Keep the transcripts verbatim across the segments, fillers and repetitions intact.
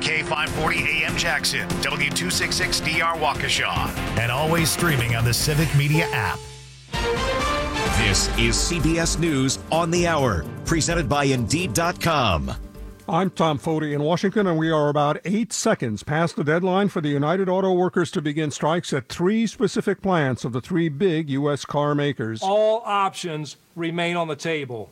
K five forty A M Jackson, W two sixty-six D R Waukesha, and always streaming on the Civic Media app. This is C B S News on the Hour, presented by Indeed dot com. I'm Tom Foti in Washington, and we are about eight seconds past the deadline for the United Auto Workers to begin strikes at three specific plants of the three big U S car makers. All options remain on the table.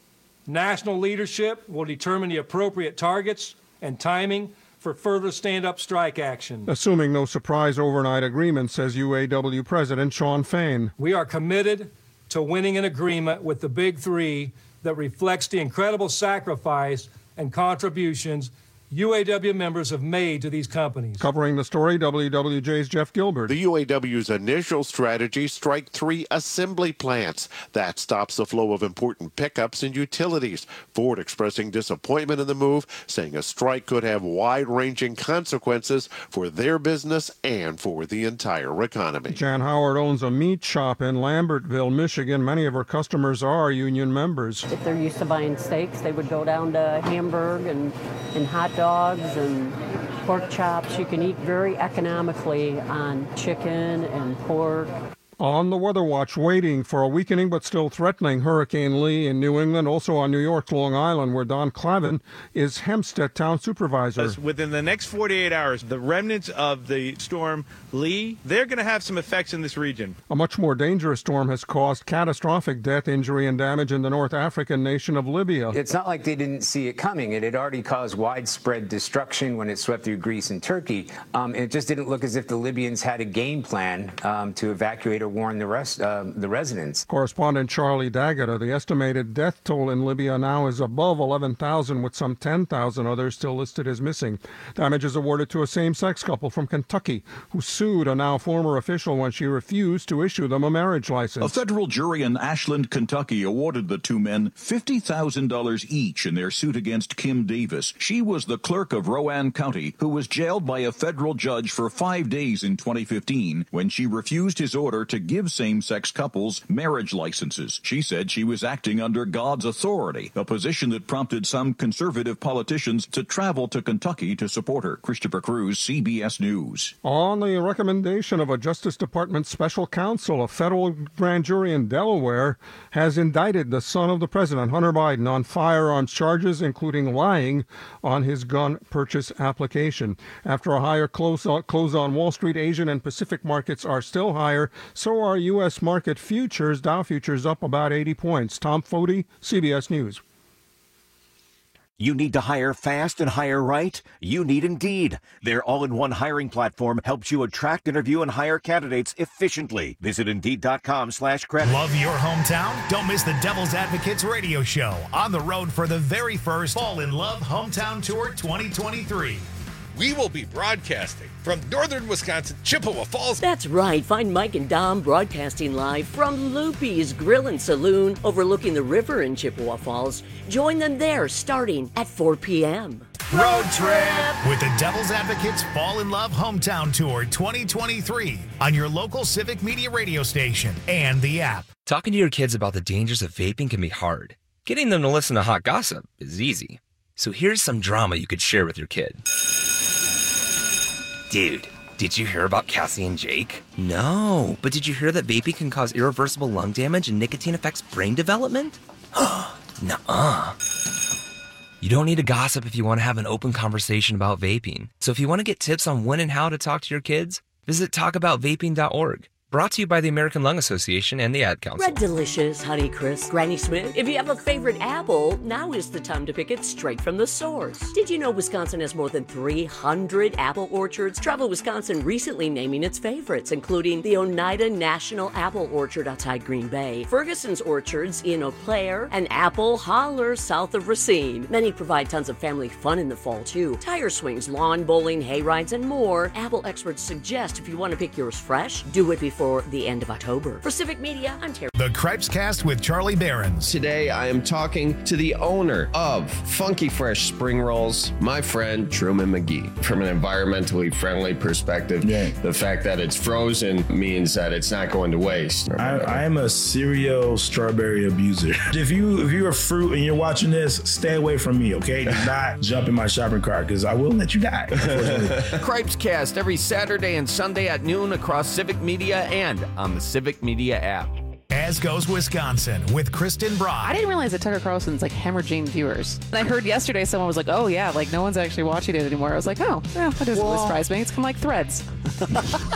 National leadership will determine the appropriate targets and timing for further stand-up strike action. Assuming no surprise overnight agreement, says U A W President Shawn Fain. We are committed to winning an agreement with the big three that reflects the incredible sacrifice and contributions U A W members have made to these companies. Covering the story, W W J's Jeff Gilbert. The U A W's initial strategy, strike three assembly plants. That stops the flow of important pickups and utilities. Ford expressing disappointment in the move, saying a strike could have wide-ranging consequences for their business and for the entire economy. Jan Howard owns a meat shop in Lambertville, Michigan. Many of her customers are union members. If they're used to buying steaks, they would go down to Hamburg and, and hot dogs and pork chops. You can eat very economically on chicken and pork. On the Weather Watch, waiting for a weakening but still threatening Hurricane Lee in New England. Also on New York's Long Island, where Don Clavin is Hempstead town supervisor. Within the next forty-eight hours, the remnants of the storm Lee, they're going to have some effects in this region. A much more dangerous storm has caused catastrophic death, injury, and damage in the North African nation of Libya. It's not like they didn't see it coming. It had already caused widespread destruction when it swept through Greece and Turkey. Um, it just didn't look as if the Libyans had a game plan um, to evacuate or warn the rest, uh, the residents. Correspondent Charlie D'Agata, the estimated death toll in Libya now is above eleven thousand, with some ten thousand others still listed as missing. Damages awarded to a same-sex couple from Kentucky who sued a now former official when she refused to issue them a marriage license. A federal jury in Ashland, Kentucky awarded the two men fifty thousand dollars each in their suit against Kim Davis. She was the clerk of Rowan County who was jailed by a federal judge for five days in twenty fifteen when she refused his order to give same-sex couples marriage licenses. She said she was acting under God's authority, a position that prompted some conservative politicians to travel to Kentucky to support her. Christopher Cruz, C B S News. On the recommendation of a Justice Department special counsel, a federal grand jury in Delaware has indicted the son of the president, Hunter Biden, on firearms charges, including lying on his gun purchase application. After a higher close on, close on Wall Street, Asian and Pacific markets are still higher. So are U S market futures. Dow futures up about eighty points. Tom Foti, C B S News. You need to hire fast and hire right? You need Indeed. Their all-in-one hiring platform helps you attract, interview, and hire candidates efficiently. Visit Indeed.com slash credit. Love your hometown? Don't miss the Devil's Advocates radio show. On the road for the very first Fall in Love Hometown Tour twenty twenty-three. We will be broadcasting from northern Wisconsin, Chippewa Falls. That's right. Find Mike and Dom broadcasting live from Loopy's Grill and Saloon overlooking the river in Chippewa Falls. Join them there starting at four p.m. Road trip with the Devil's Advocates Fall in Love Hometown Tour twenty twenty-three on your local Civic Media radio station and the app. Talking to your kids about the dangers of vaping can be hard. Getting them to listen to hot gossip is easy. So here's some drama you could share with your kid. Dude, did you hear about Cassie and Jake? No, but did you hear that vaping can cause irreversible lung damage and nicotine affects brain development? Nuh-uh. You don't need to gossip if you want to have an open conversation about vaping. So if you want to get tips on when and how to talk to your kids, visit talk about vaping dot org. Brought to you by the American Lung Association and the Ad Council. Red Delicious, Honey Crisp, Granny Smith. If you have a favorite apple, now is the time to pick it straight from the source. Did you know Wisconsin has more than three hundred apple orchards? Travel Wisconsin recently naming its favorites, including the Oneida National Apple Orchard outside Green Bay, Ferguson's Orchards in Eau Claire, and Apple Holler south of Racine. Many provide tons of family fun in the fall, too. Tire swings, lawn bowling, hay rides, and more. Apple experts suggest if you want to pick yours fresh, do it before for the end of October. For Civic Media, I'm Terry. The Cripes Cast with Charlie Behrens. Today, I am talking to the owner of Funky Fresh Spring Rolls, my friend Truman McGee. From an environmentally friendly perspective, yeah. the fact that it's frozen means that it's not going to waste. I, I am a serial strawberry abuser. If you if you're a fruit and you're watching this, stay away from me, okay? Do not jump in my shopping cart because I will let you die. Cripes Cast every Saturday and Sunday at noon across Civic Media and on the Civic Media app. As Goes Wisconsin with Kristen Brock. I didn't realize that Tucker Carlson's like hemorrhaging viewers. And I heard yesterday someone was like, oh yeah, like no one's actually watching it anymore. I was like, oh, yeah, that doesn't really surprise me. It's kind of like Threads. it,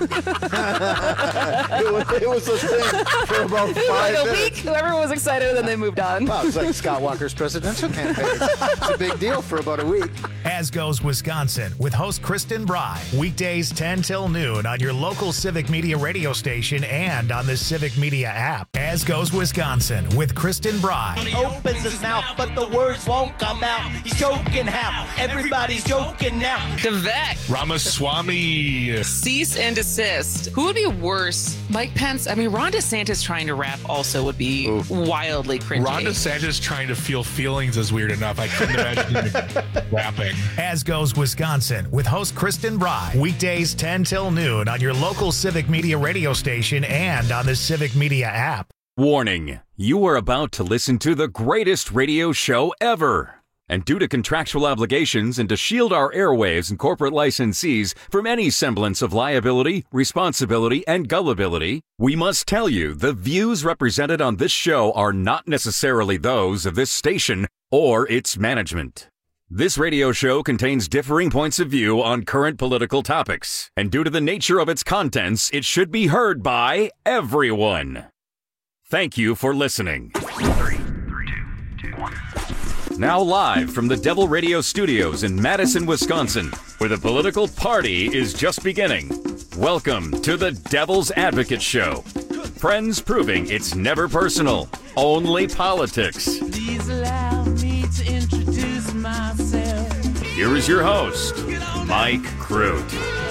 was, it was a thing for about five like a minutes. week, everyone was excited and then they moved on. Wow, it's like Scott Walker's presidential campaign. It's a big deal for about a week. As Goes Wisconsin with host Kristen Bry. Weekdays ten till noon on your local Civic Media radio station and on the Civic Media app. As Goes Wisconsin with Kristen Bry. He opens his mouth, but the words won't come out. He's joking how? Everybody's joking now. Devek. Ramaswamy. Cease and desist. Who would be worse? Mike Pence? I mean, Ron DeSantis trying to rap also would be Ooh. wildly cringy. Ron DeSantis trying to feel feelings is weird enough. I couldn't imagine him rapping. As Goes Wisconsin with host Kristen Bry. Weekdays ten till noon on your local Civic Media radio station and on the Civic Media app. Warning, you are about to listen to the greatest radio show ever. And due to contractual obligations and to shield our airwaves and corporate licensees from any semblance of liability, responsibility, and gullibility, we must tell you the views represented on this show are not necessarily those of this station or its management. This radio show contains differing points of view on current political topics, and due to the nature of its contents, it should be heard by everyone. Thank you for listening. Three, three, two, two, one. Now live from the Devil Radio Studios in Madison, Wisconsin, where the political party is just beginning. Welcome to the Devil's Advocate Show. Friends proving it's never personal, only politics. Please allow me to introduce myself. Here is your host, Mike Crute.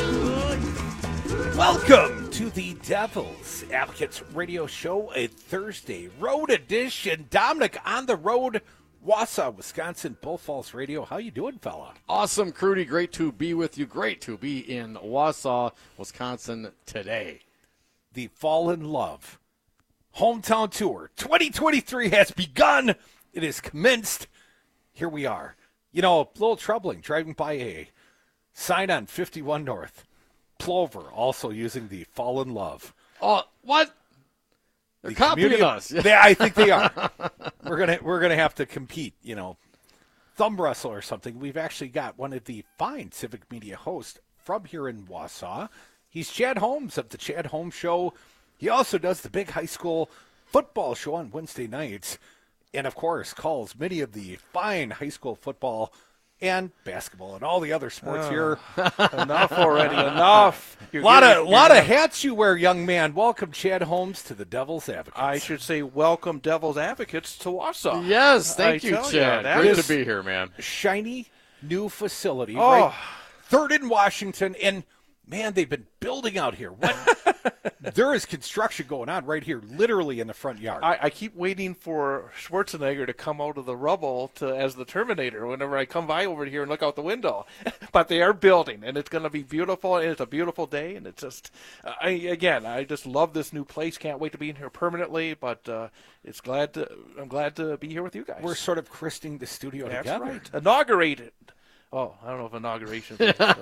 Welcome to the Devil's Advocates Radio Show, a Thursday road edition. Dominic on the road, Wausau, Wisconsin, Bull Falls Radio. How you doing, fella? Awesome, Crudy. Great to be with you. Great to be in Wausau, Wisconsin today. The Fall in Love Hometown Tour twenty twenty-three has begun. It has commenced. Here we are. You know, a little troubling driving by a sign on fifty-one North. Plover also using the Fall in Love. Oh, what? They're the copying us. They, I think they are. we're gonna we're gonna have to compete. You know, thumb wrestle or something. We've actually got one of the fine Civic Media hosts from here in Wausau. He's Chad Holmes of the Chad Holmes Show. He also does the big high school football show on Wednesday nights, and of course calls many of the fine high school football and basketball and all the other sports oh, here. Enough already, enough. A lot of lot of hats you wear, young man. Welcome, Chad Holmes, to the Devil's Advocates. I should say welcome, Devil's Advocates, to Wausau. Yes, thank I you, Chad. You, Great to be here, man. Shiny new facility, oh. right? Third in Washington, and man, they've been building out here. What? There is construction going on right here, literally in the front yard. I, I keep waiting for Schwarzenegger to come out of the rubble to as the Terminator whenever I come by over here and look out the window. But they are building, and it's going to be beautiful, and it's a beautiful day, and it's just, uh, I, again, I just love this new place. Can't wait to be in here permanently, but uh, it's glad to, I'm glad to be here with you guys. We're sort of christening the studio That's together. Right. Inaugurated. Oh, I don't know if inauguration.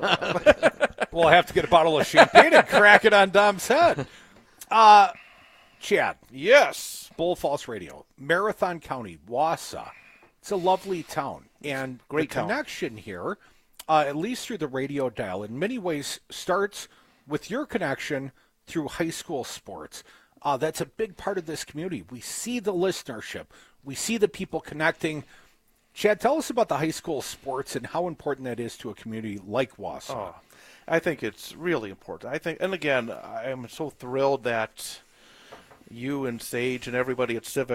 We'll have to get a bottle of champagne and crack it on Dom's head. Uh, Chad. Yes. Bull Falls Radio. Marathon County, Wausau. It's a lovely town. And Great the town. connection here, uh, at least through the radio dial, in many ways starts with your connection through high school sports. Uh, that's a big part of this community. We see the listenership. We see the people connecting. Chad, tell us about the high school sports and how important that is to a community like Wausau. Oh, I think it's really important. I think, and again, I am so thrilled that you and Sage and everybody at Civic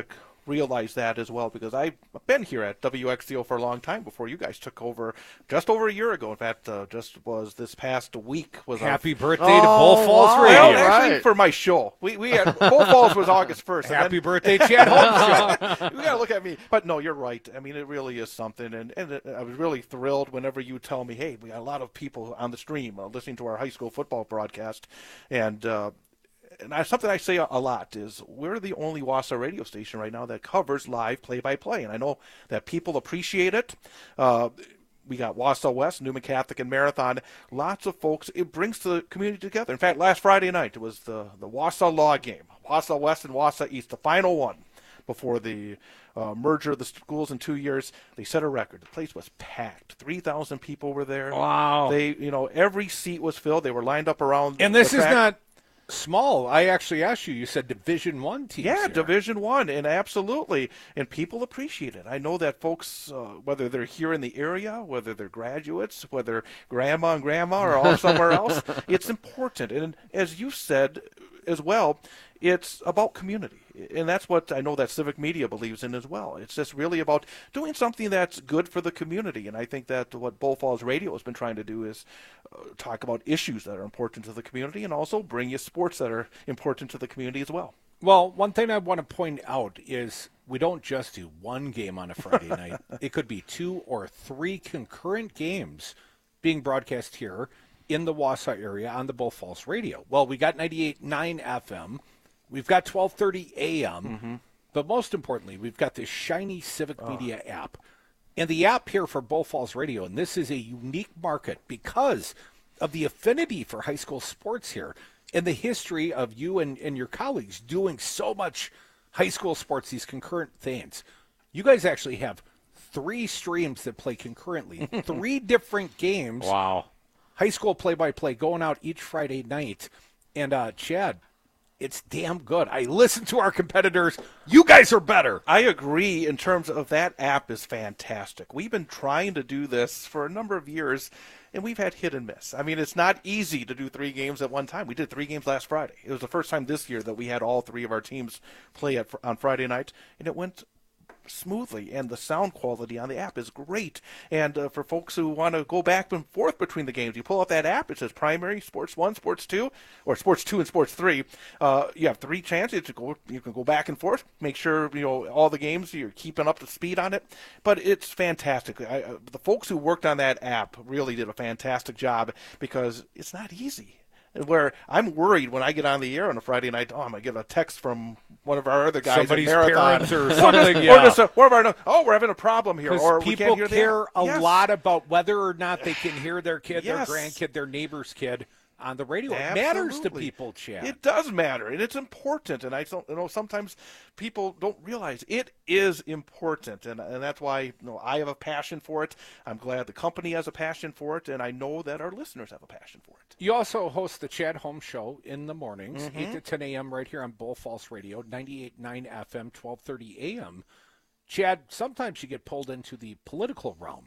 realize that as well, because I've been here at W X C O for a long time before you guys took over just over a year ago. In fact, uh, just was this past week was Happy our... birthday to Bull Falls wow. Radio. Well, actually, Right. for my show. We, we had, Bull Falls was August first. Happy then, birthday, Chad Holmes Show. You got to look at me. But no, you're right. I mean, it really is something. And, and it, I was really thrilled whenever you tell me, hey, we got a lot of people on the stream uh, listening to our high school football broadcast. And, uh, and I, something I say a, a lot is we're the only Wausau radio station right now that covers live play-by-play. And I know that people appreciate it. Uh, we got Wausau West, Newman Catholic, and Marathon. Lots of folks. It brings the community together. In fact, last Friday night, it was the, the Wausau Law game. Wausau West and Wausau East, the final one before the uh, merger of the schools in two years. They set a record. The place was packed. three thousand people were there. Wow. They, you know, every seat was filled. They were lined up around And this the is track. not small. I actually asked you. You said Division One teams. Yeah, here. Division One, and absolutely, and people appreciate it. I know that folks, uh, whether they're here in the area, whether they're graduates, whether grandma and grandma are all somewhere else, it's important. And as you said as well, it's about community. And that's what I know that Civic Media believes in as well. It's just really about doing something that's good for the community. And I think that what Bull Falls Radio has been trying to do is uh, talk about issues that are important to the community and also bring you sports that are important to the community as well. Well, one thing I want to point out is we don't just do one game on a Friday night. It could be two or three concurrent games being broadcast here in the Wausau area on the Bull Falls Radio. Well, we got ninety-eight point nine F M. We've got twelve thirty A M. Mm-hmm. But most importantly, we've got this shiny Civic oh. Media app. And the app here for Bull Falls Radio, and this is a unique market because of the affinity for high school sports here and the history of you and, and your colleagues doing so much high school sports, these concurrent things. You guys actually have three streams that play concurrently, three different games. Wow. High school play-by-play going out each Friday night. And, uh, Chad, it's damn good. I listen to our competitors. You guys are better. I agree in terms of that app is fantastic. We've been trying to do this for a number of years, and we've had hit and miss. I mean, it's not easy to do three games at one time. We did three games last Friday. It was the first time this year that we had all three of our teams play at, on Friday night, and it went smoothly, and the sound quality on the app is great. And uh, for folks who want to go back and forth between the games, you pull up that app. It says primary, sports one, sports two, or sports two and sports three. Uh, you have three chances to go. You can go back and forth. Make sure you know all the games. You're keeping up to speed on it. But it's fantastic. I, uh, the folks who worked on that app really did a fantastic job because it's not easy. Where I'm worried when I get on the air on a Friday night, oh, I'm going to get a text from one of our other guys Somebody's at Marathon. parents or something. or just, yeah. or just a, one of our, oh, we're having a problem here. Or we people can't hear care the a yes. lot about whether or not they can hear their kid, Yes. their grandkid, their neighbor's kid on the radio. It matters to Absolutely. people, Chad. It does matter, and it's important. And I don't you know sometimes people don't realize it is important, and and that's why you know I have a passion for it. I'm glad the company has a passion for it, and I know that our listeners have a passion for it. You also host the Chad Holmes Show in the mornings, Mhm. eight to ten A M right here on Bull Falls Radio, ninety-eight point nine F M, twelve thirty A M. Chad, sometimes you get pulled into the political realm.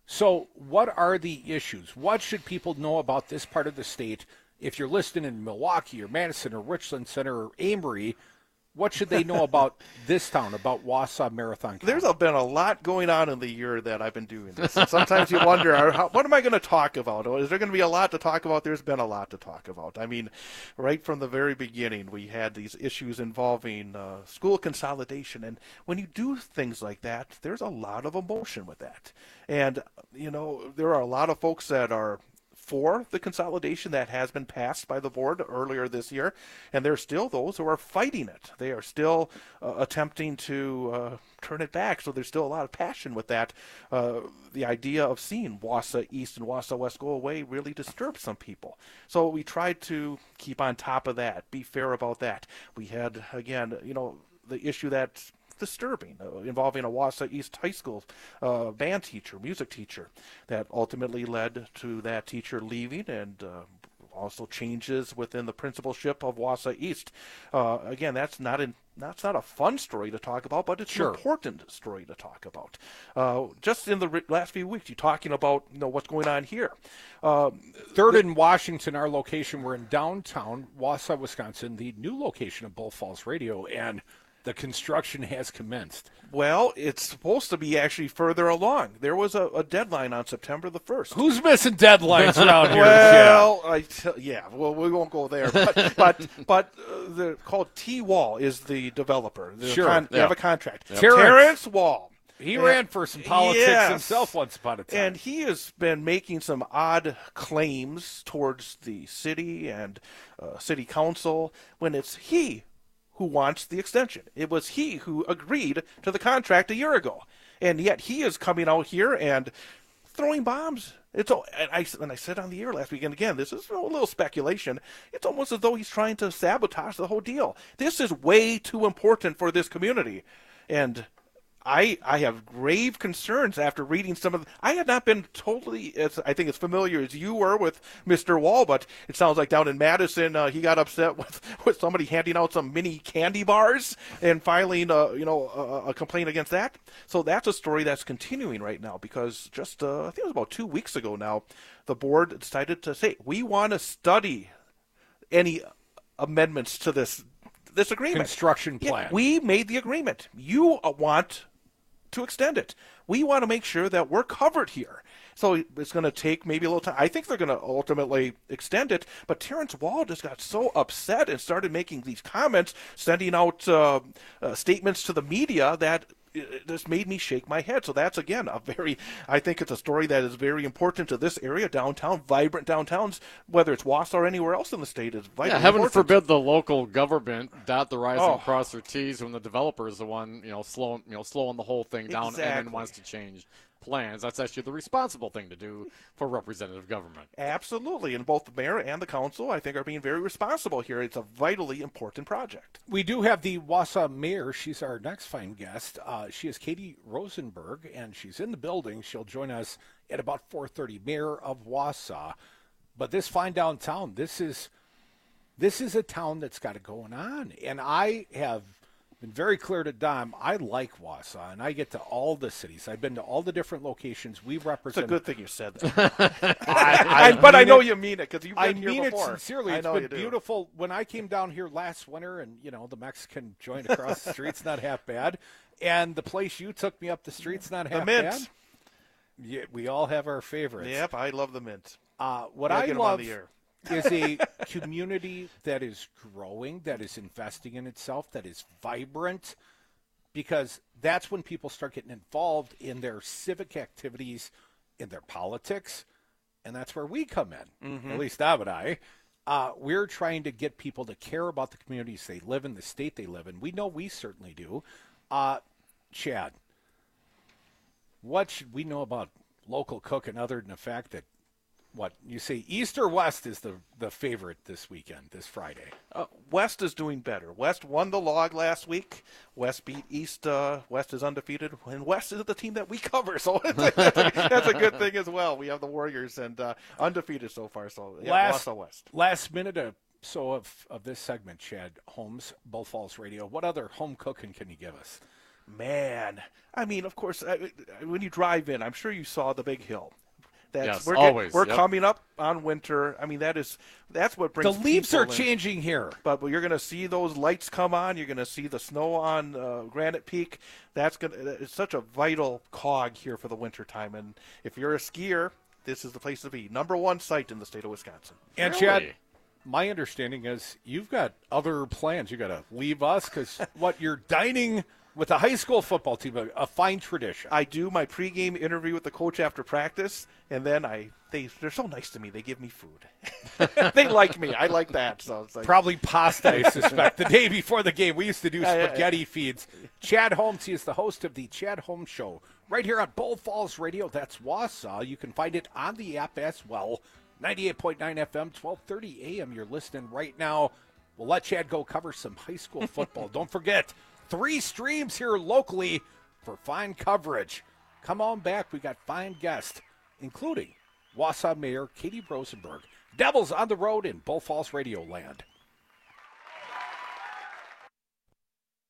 So what are the issues? What should people know about this part of the state? If you're listening in Milwaukee or Madison or Richland Center or Amory, what should they know about this town, about Wausau Marathon? There's a, been a lot going on in the year that I've been doing this. And sometimes you wonder, how, what am I going to talk about? Is there going to be a lot to talk about? There's been a lot to talk about. I mean, right from the very beginning, we had these issues involving uh, school consolidation. And when you do things like that, there's a lot of emotion with that. And, you know, there are a lot of folks that are for the consolidation that has been passed by the board earlier this year, and there are still those who are fighting it. They are still uh, attempting to uh, turn it back, so there's still a lot of passion with that. Uh, the idea of seeing Wausau East and Wausau West go away really disturbs some people. So we tried to keep on top of that, be fair about that. We had, again, you know, the issue that disturbing, uh, involving a Wausau East High School uh, band teacher, music teacher, that ultimately led to that teacher leaving, and uh, also changes within the principalship of Wausau East. Uh, again, that's not in, that's not a fun story to talk about, but it's Sure. an important story to talk about. Uh, just in the re- last few weeks, you're talking about you know what's going on here. Um, Third in Washington, our location. We're in downtown Wausau, Wisconsin, the new location of Bull Falls Radio, and the construction has commenced. Well, it's supposed to be actually further along. There was a, a deadline on September the first. Who's missing deadlines around here? Well, I t- yeah, well, we won't go there. But but, but uh, the called T-Wall is the developer. The Sure. con- They Yeah. have a contract. Yeah. Terrence. Terrence Wall. He And- ran for some politics Yes. himself once upon a time. And he has been making some odd claims towards the city and uh, city council when it's he who wants the extension. It was he who agreed to the contract a year ago. And yet he is coming out here and throwing bombs. It's all, and I, and I said on the air last week, and again, this is a little speculation. It's almost as though he's trying to sabotage the whole deal. This is way too important for this community. And I I have grave concerns after reading some of the, I had not been totally, as I think, as familiar as you were with Mister Wall, but it sounds like down in Madison, uh, he got upset with, with somebody handing out some mini candy bars and filing uh, you know, a, a complaint against that. So that's a story that's continuing right now because just, uh, I think it was about two weeks ago now, the board decided to say, we want to study any amendments to this this agreement. Construction Yeah, plan. we made the agreement. You uh, want to extend it. We want to make sure that we're covered here. So it's going to take maybe a little time. I think they're going to ultimately extend it. But Terrence Wall just got so upset and started making these comments, sending out uh, uh, statements to the media that it just made me shake my head. So that's, again, a very, I think it's a story that is very important to this area, downtown, vibrant downtowns, whether it's Wausau or anywhere else in the state, is vitally Yeah, heaven important. forbid the local government dot the I's Oh. and cross their T's when the developer is the one, you know, slowing, you know, slowing the whole thing down and Exactly. then wants to change plans. That's actually the responsible thing to do for representative government. Absolutely, and both the mayor and the council, I think, are being very responsible here. It's a vitally important project. We do have the Wausau mayor. She's our next fine guest. Uh, she is Katie Rosenberg, and she's in the building. She'll join us at about four thirty. Mayor of Wausau. But this fine downtown, this is this is a town that's got it going on. And I have been very clear to Dom, I like Wausau, and I get to all the cities. I've been to all the different locations we It's represent. a good thing you said that. I, I but I mean know it- you mean it because you've I been here mean it before. sincerely. I It's know been you do. beautiful. When I came down here last winter, and you know the Mexican joint across the street's not half bad, and the place you took me up the street's not The half mint. bad. Yeah, we all have our favorites. Yep, I love the mint. Uh, what Gotta I get 'em on love the air. is a community that is growing, that is investing in itself, that is vibrant, because that's when people start getting involved in their civic activities, in their politics, and that's where we come in, Mhm. at least Dom and I. Uh, we're trying to get people to care about the communities they live in, the state they live in. We know we certainly do. Uh, Chad, what should we know about local cooking other than the fact that, what, you say East or West is the, the favorite this weekend, this Friday? Uh, West is doing better. West won the log last week. West beat East. Uh, West is undefeated, and West is the team that we cover, so that's a, that's a good thing as well. We have the Warriors and uh, undefeated so far. So yeah, last, Wausau West. last minute or so of, of this segment, Chad Holmes, Bull Falls Radio. What other home cooking can you give us? Man, I mean, of course, I, I- when you drive in, I'm sure you saw the Big Hill. That's, Yes, we're always, We're yep. coming up on winter. I mean, that is that's what brings The leaves people are in. changing here. But you're going to see those lights come on. You're going to see the snow on uh, Granite Peak. That's going to it's such a vital cog here for the winter time. And if you're a skier, this is the place to be. Number one site in the state of Wisconsin. And Chad, my understanding is you've got other plans. You got to leave us because what you're dining with the high school football team, a, a fine tradition. I do my pregame interview with the coach after practice, and then I they they're so nice to me. They give me food. They like me. I like that. So it's like Probably pasta, I suspect, the day before the game. We used to do Yeah, yeah, yeah. spaghetti feeds. Chad Holmes, he is the host of the Chad Holmes Show right here on Bull Falls Radio. That's Wausau. You can find it on the app as well. ninety-eight point nine F M, twelve thirty A M. You're listening right now. We'll let Chad go cover some high school football. Don't forget, three streams here locally for fine coverage. Come on back. We got fine guests, including Wausau Mayor Katie Rosenberg. Devils on the road in Bull Falls Radio Land.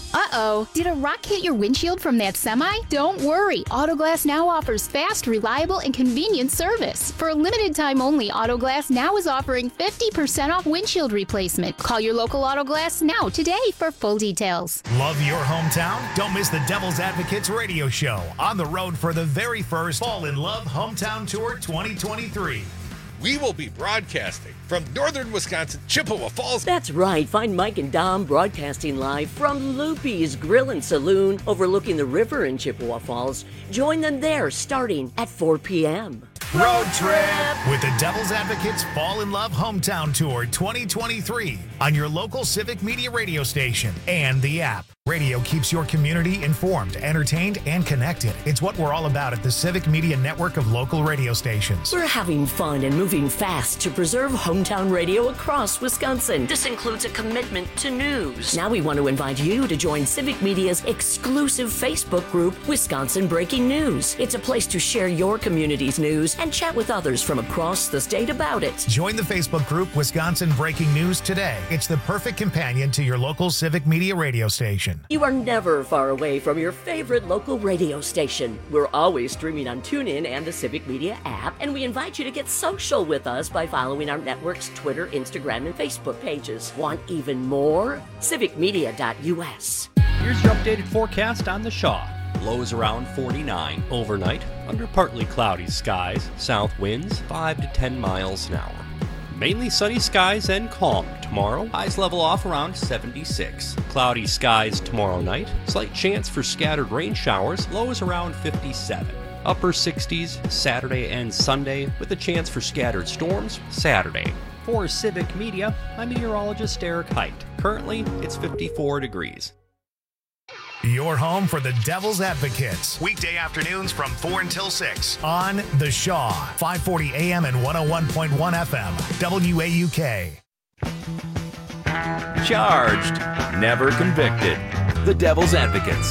Uh-oh, did a rock hit your windshield from that semi? Don't worry, Autoglass Now offers fast, reliable, and convenient service. For a limited time only, Autoglass Now is offering fifty percent off windshield replacement. Call your local Autoglass Now today for full details. Love your hometown? Don't miss the Devil's Advocates radio show on the road for the very first Fall in Love Hometown Tour twenty twenty-three. We will be broadcasting from northern Wisconsin, Chippewa Falls. That's right. Find Mike and Dom broadcasting live from Loopy's Grill and Saloon overlooking the river in Chippewa Falls. Join them there starting at four p.m. Road trip with the Devil's Advocates Fall in Love Hometown Tour twenty twenty-three on your local Civic Media radio station and the app. Radio keeps your community informed, entertained, and connected. It's what we're all about at the Civic Media network of local radio stations. We're having fun and moving fast to preserve hometown radio across Wisconsin. This includes a commitment to news. Now we want to invite you to join Civic Media's exclusive Facebook group, Wisconsin Breaking News. It's a place to share your community's news and chat with others from across the state about it. Join the Facebook group Wisconsin Breaking News today. It's the perfect companion to your local Civic Media radio station. You are never far away from your favorite local radio station. We're always streaming on TuneIn and the Civic Media app, and we invite you to get social with us by following our network's Twitter, Instagram, and Facebook pages. Want even more? civic media dot u s. Here's your updated forecast on the Shaw. Lows around forty-nine overnight, under partly cloudy skies, south winds five to ten miles an hour. Mainly sunny skies and calm tomorrow. Highs level off around seventy-six. Cloudy skies tomorrow night. Slight chance for scattered rain showers. Lows around fifty-seven. Upper sixties Saturday and Sunday with a chance for scattered storms Saturday. For Civic Media, I'm meteorologist Eric Height. Currently, it's fifty-four degrees. Your home for the Devil's Advocates. Weekday afternoons from four until six on The Shaw, five forty a.m. and one oh one point one F M, W A U K. Charged, never convicted. The Devil's Advocates.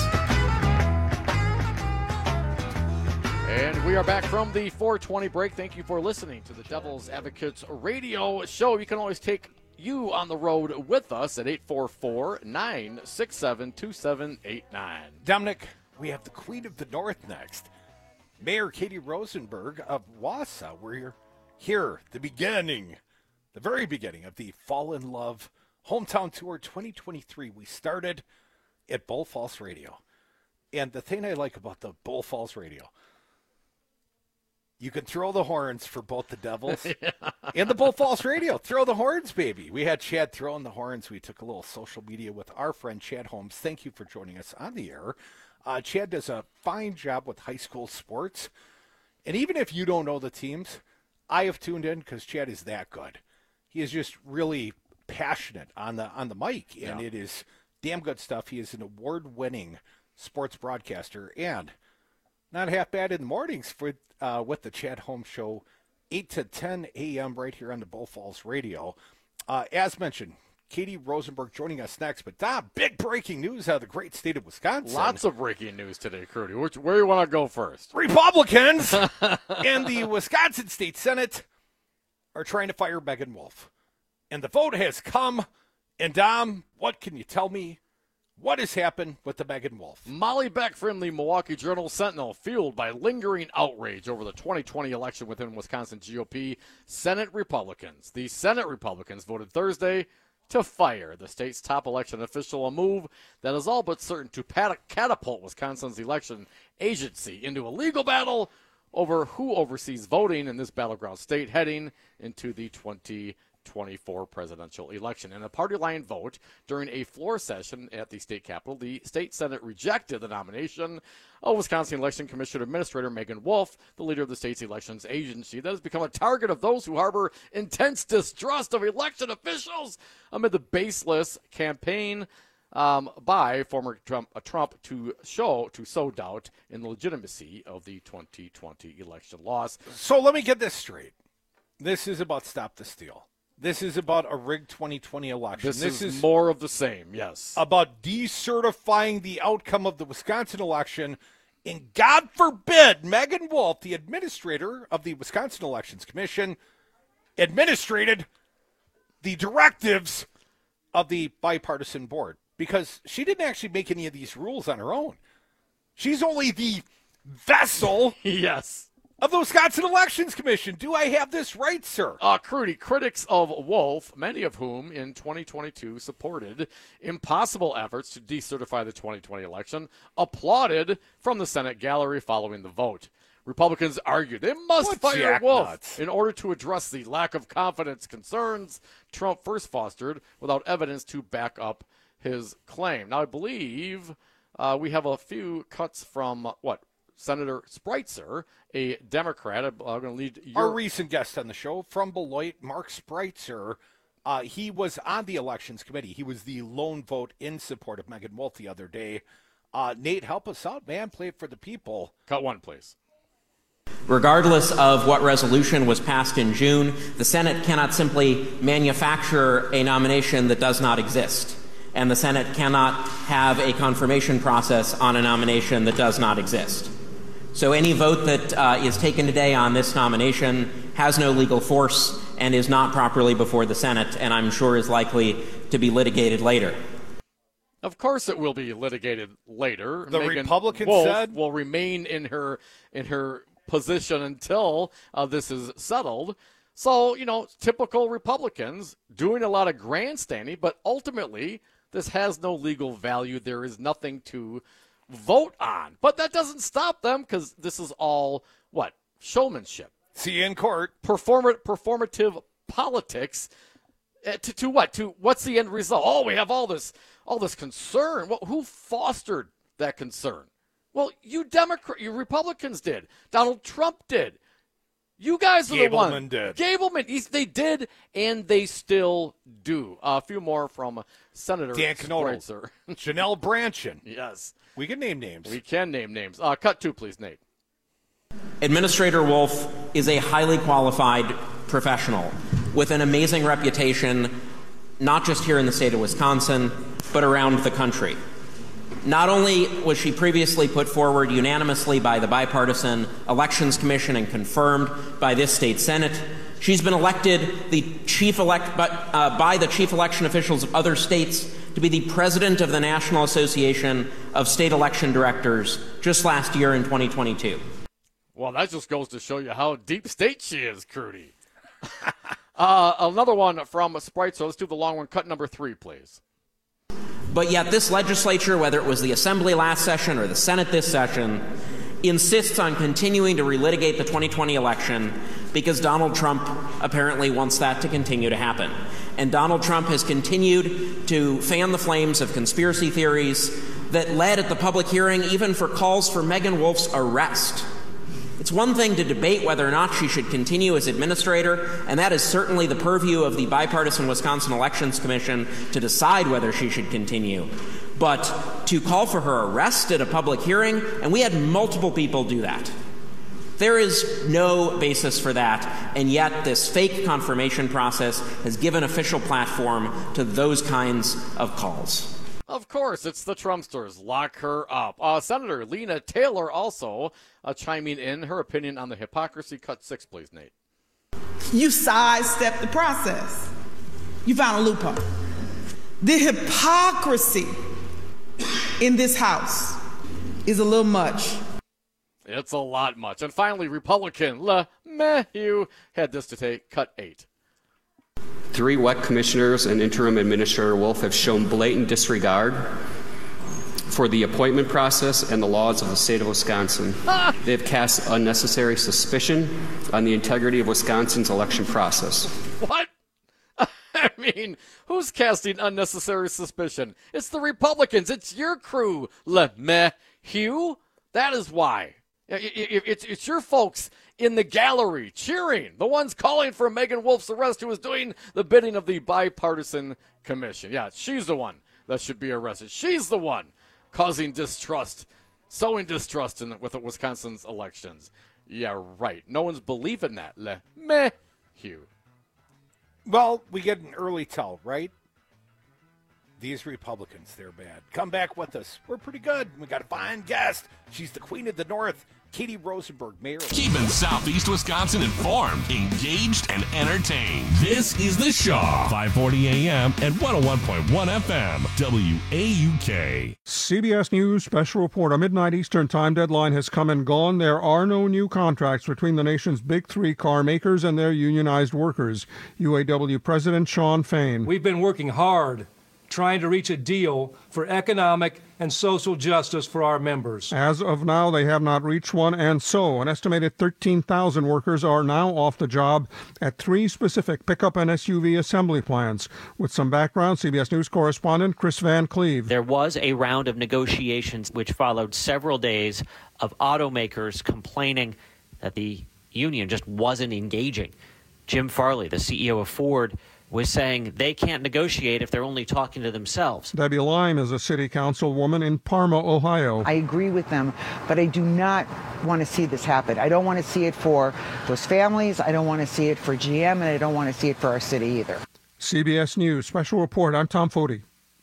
And we are back from the four twenty break. Thank you for listening to the Devil's Advocates radio show. You can always take you on the road with us at eight four four, nine six seven, two seven eight nine. Dominic, we have the Queen of the North next. Mayor Katie Rosenberg of Wausau. We're here, the beginning, the very beginning of the Fall in Love Hometown Tour twenty twenty-three. We started at Bull Falls Radio. And the thing I like about the Bull Falls Radio, you can throw the horns for both the Devils yeah. and the Bull Falls Radio. Throw the horns, baby. We had Chad throwing the horns. We took a little social media with our friend Chad Holmes. Thank you for joining us on the air. Uh, Chad does a fine job with high school sports. And even if you don't know the teams, I have tuned in because Chad is that good. He is just really passionate on the on the mic, and yeah. it is damn good stuff. He is an award-winning sports broadcaster, and not half bad in the mornings for uh, with the Chad Holmes Show, eight to ten a.m. right here on the Bull Falls Radio. Uh, as mentioned, Katie Rosenberg joining us next. But, Dom, big breaking news out of the great state of Wisconsin. Lots of breaking news today, Crudy. Which, where do you want to go first? Republicans and the Wisconsin State Senate are trying to fire Megan Wolf. And the vote has come. And, Dom, what can you tell me? What has happened with the Megan Wolf? Molly Beck from the Milwaukee Journal-Sentinel, fueled by lingering outrage over the twenty twenty election within Wisconsin G O P Senate Republicans. The Senate Republicans voted Thursday to fire the state's top election official, a move that is all but certain to catapult Wisconsin's election agency into a legal battle over who oversees voting in this battleground state heading into the twenty twenty-four presidential election. In a party line vote during a floor session at the state capitol, the state senate rejected the nomination of Wisconsin Election Commission Administrator Megan Wolf, the leader of the state's elections agency that has become a target of those who harbor intense distrust of election officials amid the baseless campaign um, by former Trump, uh, Trump to show to sow doubt in the legitimacy of the twenty twenty election loss. So let me get this straight. This is about Stop the Steal. This is about a rigged twenty twenty election. This, this is, is more of the same, yes. About decertifying the outcome of the Wisconsin election. And God forbid, Megan Wolf, the administrator of the Wisconsin Elections Commission, administrated the directives of the bipartisan board. because she didn't actually make any of these rules on her own. She's only the vessel yes. of the Wisconsin Elections Commission. Do I have this right, sir? Uh, Crudy, critics of Wolf, many of whom in twenty twenty-two supported impossible efforts to decertify the twenty twenty election, applauded from the Senate gallery following the vote. Republicans argued they must What fire Wolf jacknuts? in order to address the lack of confidence concerns Trump first fostered without evidence to back up his claim. Now, I believe uh, we have a few cuts from, what, Senator Spreitzer, a Democrat. I'm going to lead your... Our recent guest on the show from Beloit, Mark Spreitzer. Uh, he was on the Elections Committee. He was the lone vote in support of Megan Wolf the other day. Uh, Nate, help us out, man. Play it for the people. Cut one, please. Regardless of what resolution was passed in June, the Senate cannot simply manufacture a nomination that does not exist. And the Senate cannot have a confirmation process on a nomination that does not exist. So any vote that uh, is taken today on this nomination has no legal force and is not properly before the Senate, and I'm sure is likely to be litigated later. Of course it will be litigated later. The Megan Republican Wolf said- will remain in her in her position until uh, this is settled. So, you know, typical Republicans doing a lot of grandstanding, but ultimately this has no legal value. There is nothing to vote on. But that doesn't stop them because this is all, what, showmanship. See you in court. Perform- performative politics. Uh, to, to what? To what's the end result? Oh, we have all this all this concern. Well, who fostered that concern? Well, you Democrat, you Republicans did. Donald Trump did. You guys are the one. Gableman did. Gableman. He's, they did, and they still do. Uh, a few more from Senator Dan Knodel. Spreitzer. Janelle Branchin. Yes. We can name names. We can name names. Uh, cut two, please, Nate. Administrator Wolf is a highly qualified professional with an amazing reputation, not just here in the state of Wisconsin, but around the country. Not only was she previously put forward unanimously by the Bipartisan Elections Commission and confirmed by this state Senate, she's been elected the chief elect, but, uh, by the chief election officials of other states to be the president of the National Association of State Election Directors just last year in twenty twenty-two. Well, that just goes to show you how deep state she is, Crudy. uh, another one from Spreitzer. Let's do the long one. Cut number three, please. But yet this legislature, whether it was the Assembly last session or the Senate this session, insists on continuing to relitigate the twenty twenty election because Donald Trump apparently wants that to continue to happen. And Donald Trump has continued to fan the flames of conspiracy theories that led at the public hearing even for calls for Megan Wolf's arrest. It's one thing to debate whether or not she should continue as administrator, and that is certainly the purview of the Bipartisan Wisconsin Elections Commission to decide whether she should continue. But to call for her arrest at a public hearing, and we had multiple people do that. There is no basis for that, and yet this fake confirmation process has given official platform to those kinds of calls. Of course, it's the Trumpsters. Lock her up. Uh, Senator Lena Taylor also uh, chiming in her opinion on the hypocrisy. Cut six, please, Nate. You sidestepped the process. You found a loophole. The hypocrisy in this House is a little much. It's a lot much. And finally, Republican LeMahieu had this to take. Cut eight. Three W E C commissioners and interim administrator Wolf have shown blatant disregard for the appointment process and the laws of the state of Wisconsin. They have cast unnecessary suspicion on the integrity of Wisconsin's election process. What? I mean, who's casting unnecessary suspicion? It's the Republicans. It's your crew, LeMahieu. That is why. It's, it's your folks in the gallery cheering, the ones calling for Megan Wolf's arrest, who is doing the bidding of the Bipartisan Commission. Yeah, she's the one that should be arrested. She's the one causing distrust, sowing distrust in the, with the Wisconsin's elections. Yeah, right. No one's believing that. LeMahieu. Well, we get an early tell, right? These Republicans, they're bad. Come back with us. We're pretty good. We got a fine guest. She's the queen of the North. Katie Rosenberg, Mayor of Keeping Southeast Wisconsin informed, engaged, and entertained. This is The Shaw, five forty A M and one oh one point one F M, W A U K. C B S News special report. A midnight Eastern time deadline has come and gone. There are no new contracts between the nation's big three car makers and their unionized workers. U A W President Shawn Fain. We've been working hard trying to reach a deal for economic and social justice for our members. As of now, they have not reached one, and so an estimated thirteen thousand workers are now off the job at three specific pickup and S U V assembly plants. With some background, C B S News correspondent Chris Van Cleve. There was a round of negotiations which followed several days of automakers complaining that the union just wasn't engaging. Jim Farley, the C E O of Ford, was saying they can't negotiate if they're only talking to themselves. Debbie Lime is a city councilwoman in Parma, Ohio. I agree with them, but I do not want to see this happen. I don't want to see it for those families. I don't want to see it for G M, and I don't want to see it for our city either. C B S News special report. I'm Tom Foti.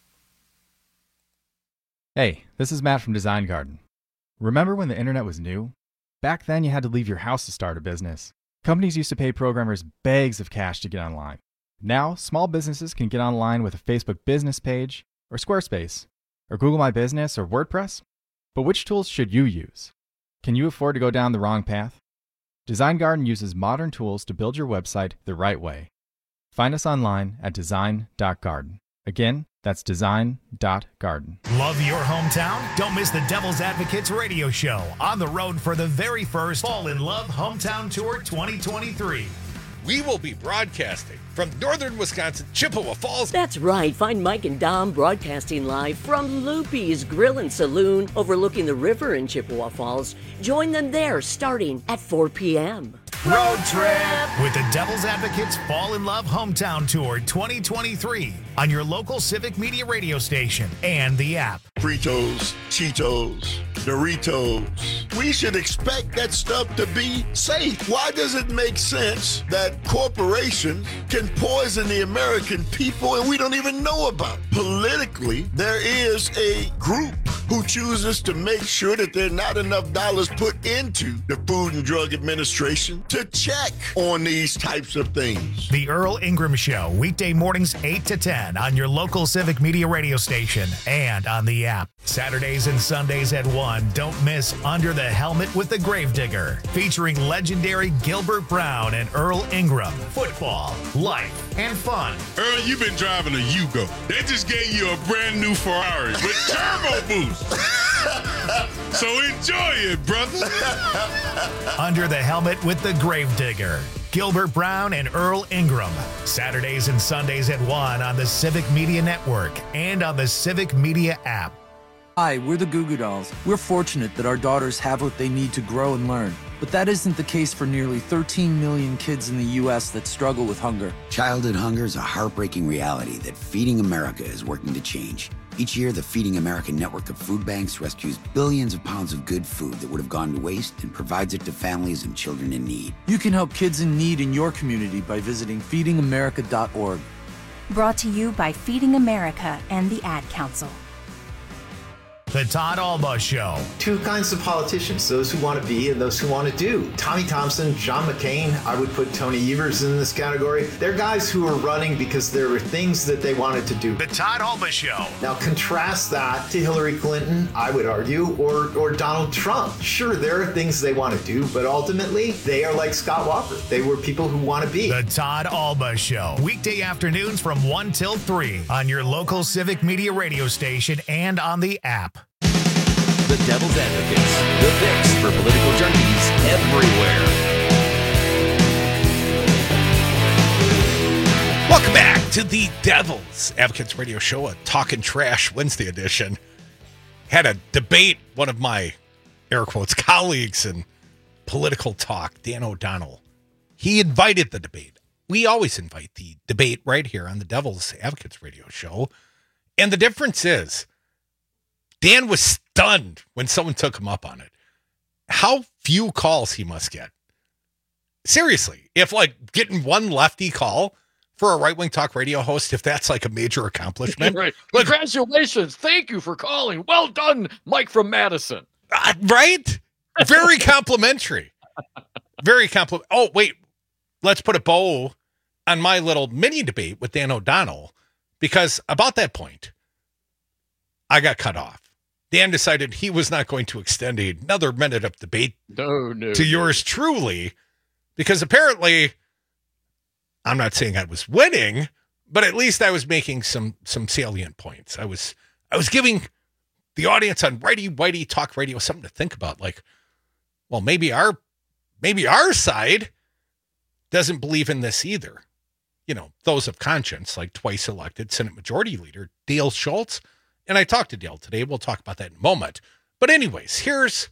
Hey, this is Matt from Design Garden. Remember when the internet was new? Back then, you had to leave your house to start a business. Companies used to pay programmers bags of cash to get online. Now, small businesses can get online with a Facebook business page, or Squarespace, or Google My Business, or WordPress. But which tools should you use? Can you afford to go down the wrong path? Design Garden uses modern tools to build your website the right way. Find us online at design dot garden. Again, that's design dot garden. Love your hometown? Don't miss the Devil's Advocates radio show on the road for the very first Fall in Love Hometown Tour twenty twenty-three. We will be broadcasting from northern Wisconsin, Chippewa Falls. That's right. Find Mike and Dom broadcasting live from Loopy's Grill and Saloon overlooking the river in Chippewa Falls. Join them there starting at four p.m. Road trip with the Devil's Advocates Fall in Love Hometown Tour twenty twenty-three on your local Civic Media radio station and the app. Fritos, Cheetos, Doritos. We should expect that stuff to be safe. Why does it make sense that corporations can poison the American people and we don't even know about it? Politically, there is a group who chooses to make sure that there are not enough dollars put into the Food and Drug Administration to check on these types of things. The Earl Ingram Show, weekday mornings eight to ten on your local Civic Media radio station and on the app. Saturdays and Sundays at one. Don't miss Under the Helmet with the Gravedigger, featuring legendary Gilbert Brown and Earl Ingram. Football, life, and fun. Earl, you've been driving a Yugo. They just gave you a brand new Ferrari with turbo boost. So enjoy it, brother. Under the Helmet with the Gravedigger. Gilbert Brown and Earl Ingram. Saturdays and Sundays at one on the Civic Media Network and on the Civic Media app. Hi, we're the Goo Goo Dolls. We're fortunate that our daughters have what they need to grow and learn. But that isn't the case for nearly thirteen million kids in the U S that struggle with hunger. Childhood hunger is a heartbreaking reality that Feeding America is working to change. Each year, the Feeding America network of food banks rescues billions of pounds of good food that would have gone to waste and provides it to families and children in need. You can help kids in need in your community by visiting feeding america dot org. Brought to you by Feeding America and the Ad Council. The Todd Alba Show. Two kinds of politicians, those who want to be and those who want to do. Tommy Thompson, John McCain, I would put Tony Evers in this category. They're guys who are running because there were things that they wanted to do. The Todd Alba Show. Now contrast that to Hillary Clinton, I would argue, or, or Donald Trump. Sure, there are things they want to do, but ultimately, they are like Scott Walker. They were people who want to be. The Todd Alba Show. Weekday afternoons from one till three on your local Civic Media radio station and on the app. The Devil's Advocates, the fix for political junkies everywhere. Welcome back to the Devil's Advocates Radio Show, a Talkin' Trash Wednesday edition. Had a debate, one of my, air quotes, colleagues in political talk, Dan O'Donnell. He invited the debate. We always invite the debate right here on the Devil's Advocates Radio Show. And the difference is, Dan was stunned when someone took him up on it. How few calls he must get. Seriously, if like getting one lefty call for a right-wing talk radio host, if that's like a major accomplishment. Right. Like, congratulations. Thank you for calling. Well done, Mike from Madison. Uh, right? Very complimentary. Very compliment. Oh, wait. Let's put a bow on my little mini debate with Dan O'Donnell, because about that point, I got cut off. Dan decided he was not going to extend another minute of debate no, no, to yours truly, because apparently, I'm not saying I was winning, but at least I was making some some salient points. I was I was giving the audience on Righty Whitey Talk Radio something to think about. Like, well, maybe our maybe our side doesn't believe in this either. You know, those of conscience, like twice elected Senate Majority Leader Dale Schultz. And I talked to Dale today. We'll talk about that in a moment. But anyways, here's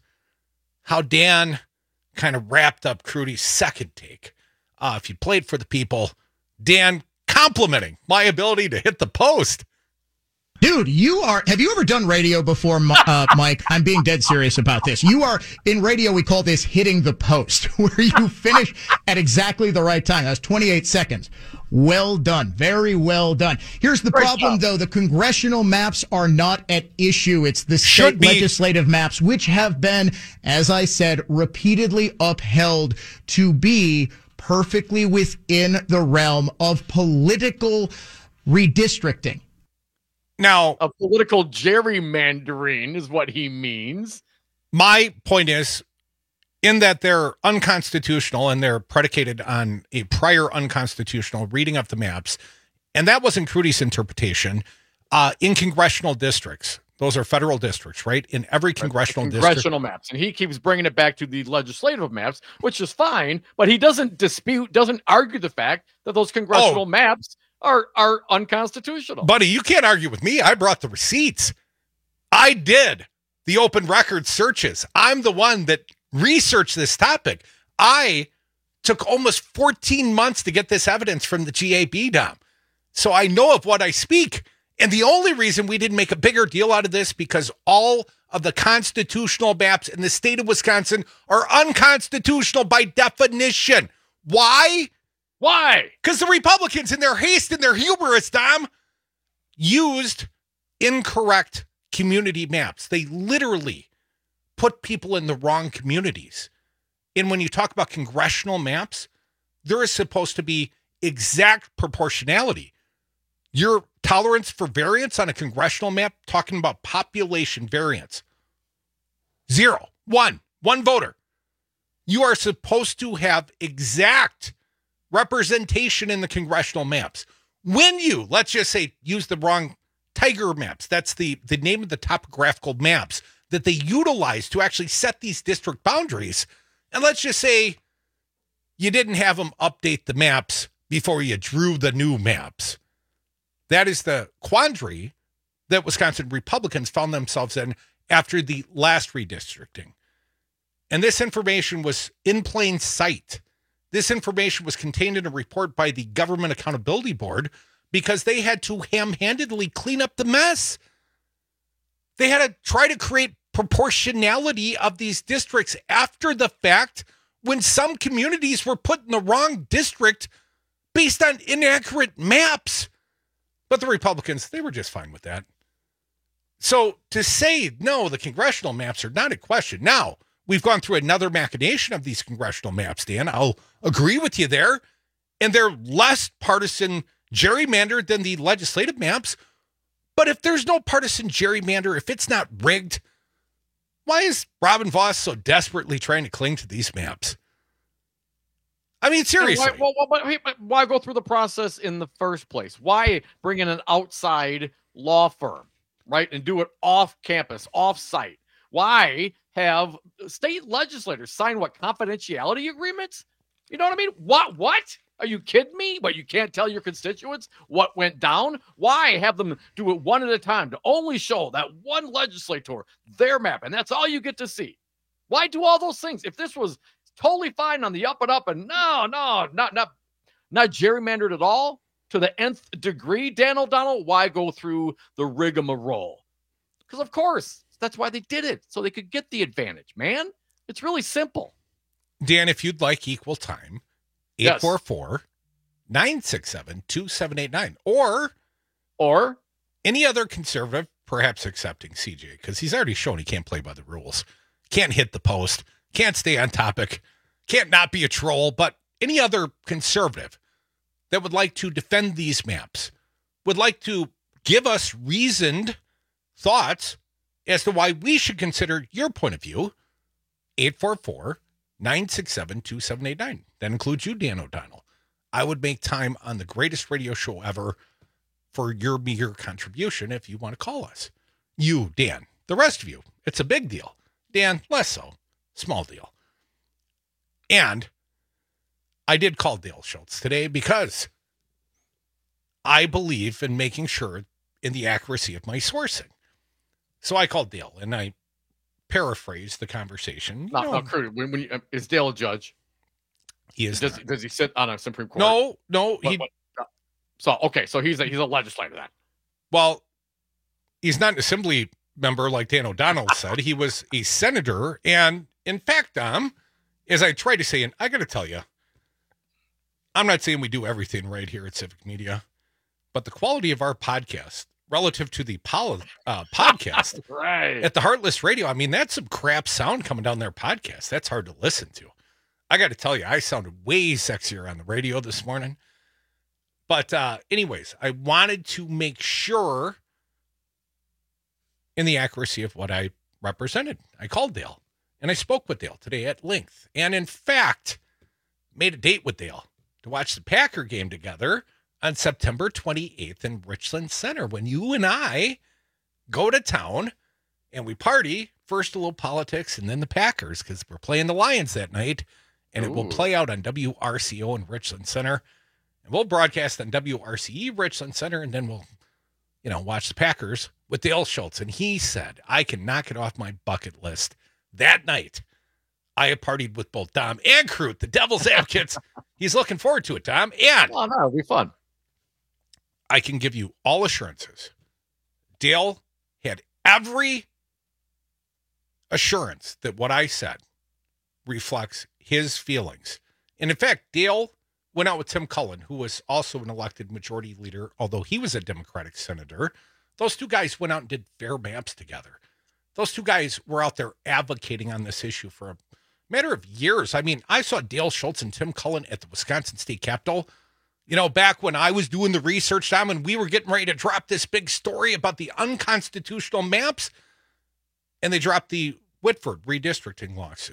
how Dan kind of wrapped up Crudy's second take. Uh, if you played for the people, Dan complimenting my ability to hit the post. Dude, you are, have you ever done radio before, uh, Mike? I'm being dead serious about this. You are, in radio, we call this hitting the post, where you finish at exactly the right time. That's twenty-eight seconds. Well done. Very well done. Here's the Great problem, job. though. The congressional maps are not at issue. It's the Should state be. legislative maps, which have been, as I said, repeatedly upheld to be perfectly within the realm of political redistricting. Now, a political gerrymandering is what he means. My point is, in that they're unconstitutional and they're predicated on a prior unconstitutional reading of the maps, and that wasn't Crudy's interpretation, uh, in congressional districts. Those are federal districts, right? In every congressional right, district. Congressional maps. And he keeps bringing it back to the legislative maps, which is fine, but he doesn't dispute, doesn't argue the fact that those congressional Oh. maps are are unconstitutional. Buddy, you can't argue with me. I brought the receipts. I did the open record searches. I'm the one that researched this topic. I took almost fourteen months to get this evidence from the G A B, Dom. So I know of what I speak. And the only reason we didn't make a bigger deal out of this, because all of the constitutional maps in the state of Wisconsin are unconstitutional by definition. Why? Why? Because the Republicans, in their haste and their hubris, Dom, used incorrect community maps. They literally put people in the wrong communities. And when you talk about congressional maps, there is supposed to be exact proportionality. Your tolerance for variance on a congressional map, talking about population variance, zero, one, one voter. You are supposed to have exact representation in the congressional maps. When you, let's just say, use the wrong Tiger maps, that's the, the name of the topographical maps that they utilize to actually set these district boundaries. And let's just say you didn't have them update the maps before you drew the new maps. That is the quandary that Wisconsin Republicans found themselves in after the last redistricting. And this information was in plain sight. This information was contained in a report by the Government Accountability Board because they had to ham-handedly clean up the mess. They had to try to create proportionality of these districts after the fact when some communities were put in the wrong district based on inaccurate maps. But the Republicans, they were just fine with that. So to say, no, the congressional maps are not in question. Now, we've gone through another machination of these congressional maps, Dan. I'll agree with you there. And they're less partisan gerrymandered than the legislative maps. But if there's no partisan gerrymander, if it's not rigged, why is Robin Vos so desperately trying to cling to these maps? I mean, seriously. Why, why, why, why go through the process in the first place? Why bring in an outside law firm, right, and do it off campus, off site? Why have state legislators sign what, confidentiality agreements? You know what I mean? What? What? Are you kidding me? But you can't tell your constituents what went down? Why have them do it one at a time to only show that one legislator their map, and that's all you get to see? Why do all those things? If this was totally fine on the up and up, and no, no, not not not gerrymandered at all to the nth degree, Dan O'Donnell, why go through the rigmarole? Because of course, that's why they did it, so they could get the advantage, man. It's really simple. Dan, if you'd like equal time, eight four four, nine six seven, two seven eight nine. Or, or any other conservative, perhaps excepting C J, because he's already shown he can't play by the rules. can't hit the post, can't stay on topic, can't not be a troll, but any other conservative that would like to defend these maps, would like to give us reasoned thoughts as to why we should consider your point of view, eight four four, nine six seven, two seven eight nine. That includes you, Dan O'Donnell. I would make time on the greatest radio show ever for your meager contribution if you want to call us. You, Dan. The rest of you, it's a big deal. Dan, less so. Small deal. And I did call Dale Schultz today because I believe in making sure in the accuracy of my sourcing. So I called Dale and I paraphrased the conversation. You No, know, no, Kurt, when, when you, uh, is Dale a judge? He is. Does, does he sit on a Supreme Court? No, no. What- He, what- uh, so okay, so he's a, he's a legislator then. well, he's not an assembly member like Dan O'Donnell said. He was a senator. And in fact, Dom, as I tried to say, and I got to tell you, I'm not saying we do everything right here at Civic Media, but the quality of our podcast relative to the pol- uh, podcast Right. at the Heartless Radio, I mean, that's some crap sound coming down their podcast. That's hard to listen to. I got to tell you, I sounded way sexier on the radio this morning. But uh, anyways, I wanted to make sure in the accuracy of what I represented. I called Dale and I spoke with Dale today at length. And in fact, made a date with Dale to watch the Packer game together on September twenty-eighth in Richland Center when you and I go to town and we party. First a little politics and then the Packers because we're playing the Lions that night. And it will Ooh. play out on W R C O in Richland Center. And we'll broadcast on W R C E Richland Center, and then we'll, you know, watch the Packers with Dale Schultz. And he said, I can knock it off my bucket list. That night, I have partied with both Dom and Crute, the Devil's Advocates. He's looking forward to it, Dom. And Oh, no, it'll be fun. I can give you all assurances. Dale had every assurance that what I said reflects his feelings. And in fact, Dale went out with Tim Cullen, who was also an elected majority leader, although he was a Democratic senator. Those two guys went out and did fair maps together. Those two guys were out there advocating on this issue for a matter of years. I mean, I saw Dale Schultz and Tim Cullen at the Wisconsin State Capitol, you know, back when I was doing the research, Tom, and we were getting ready to drop this big story about the unconstitutional maps, and they dropped the Whitford redistricting lawsuit.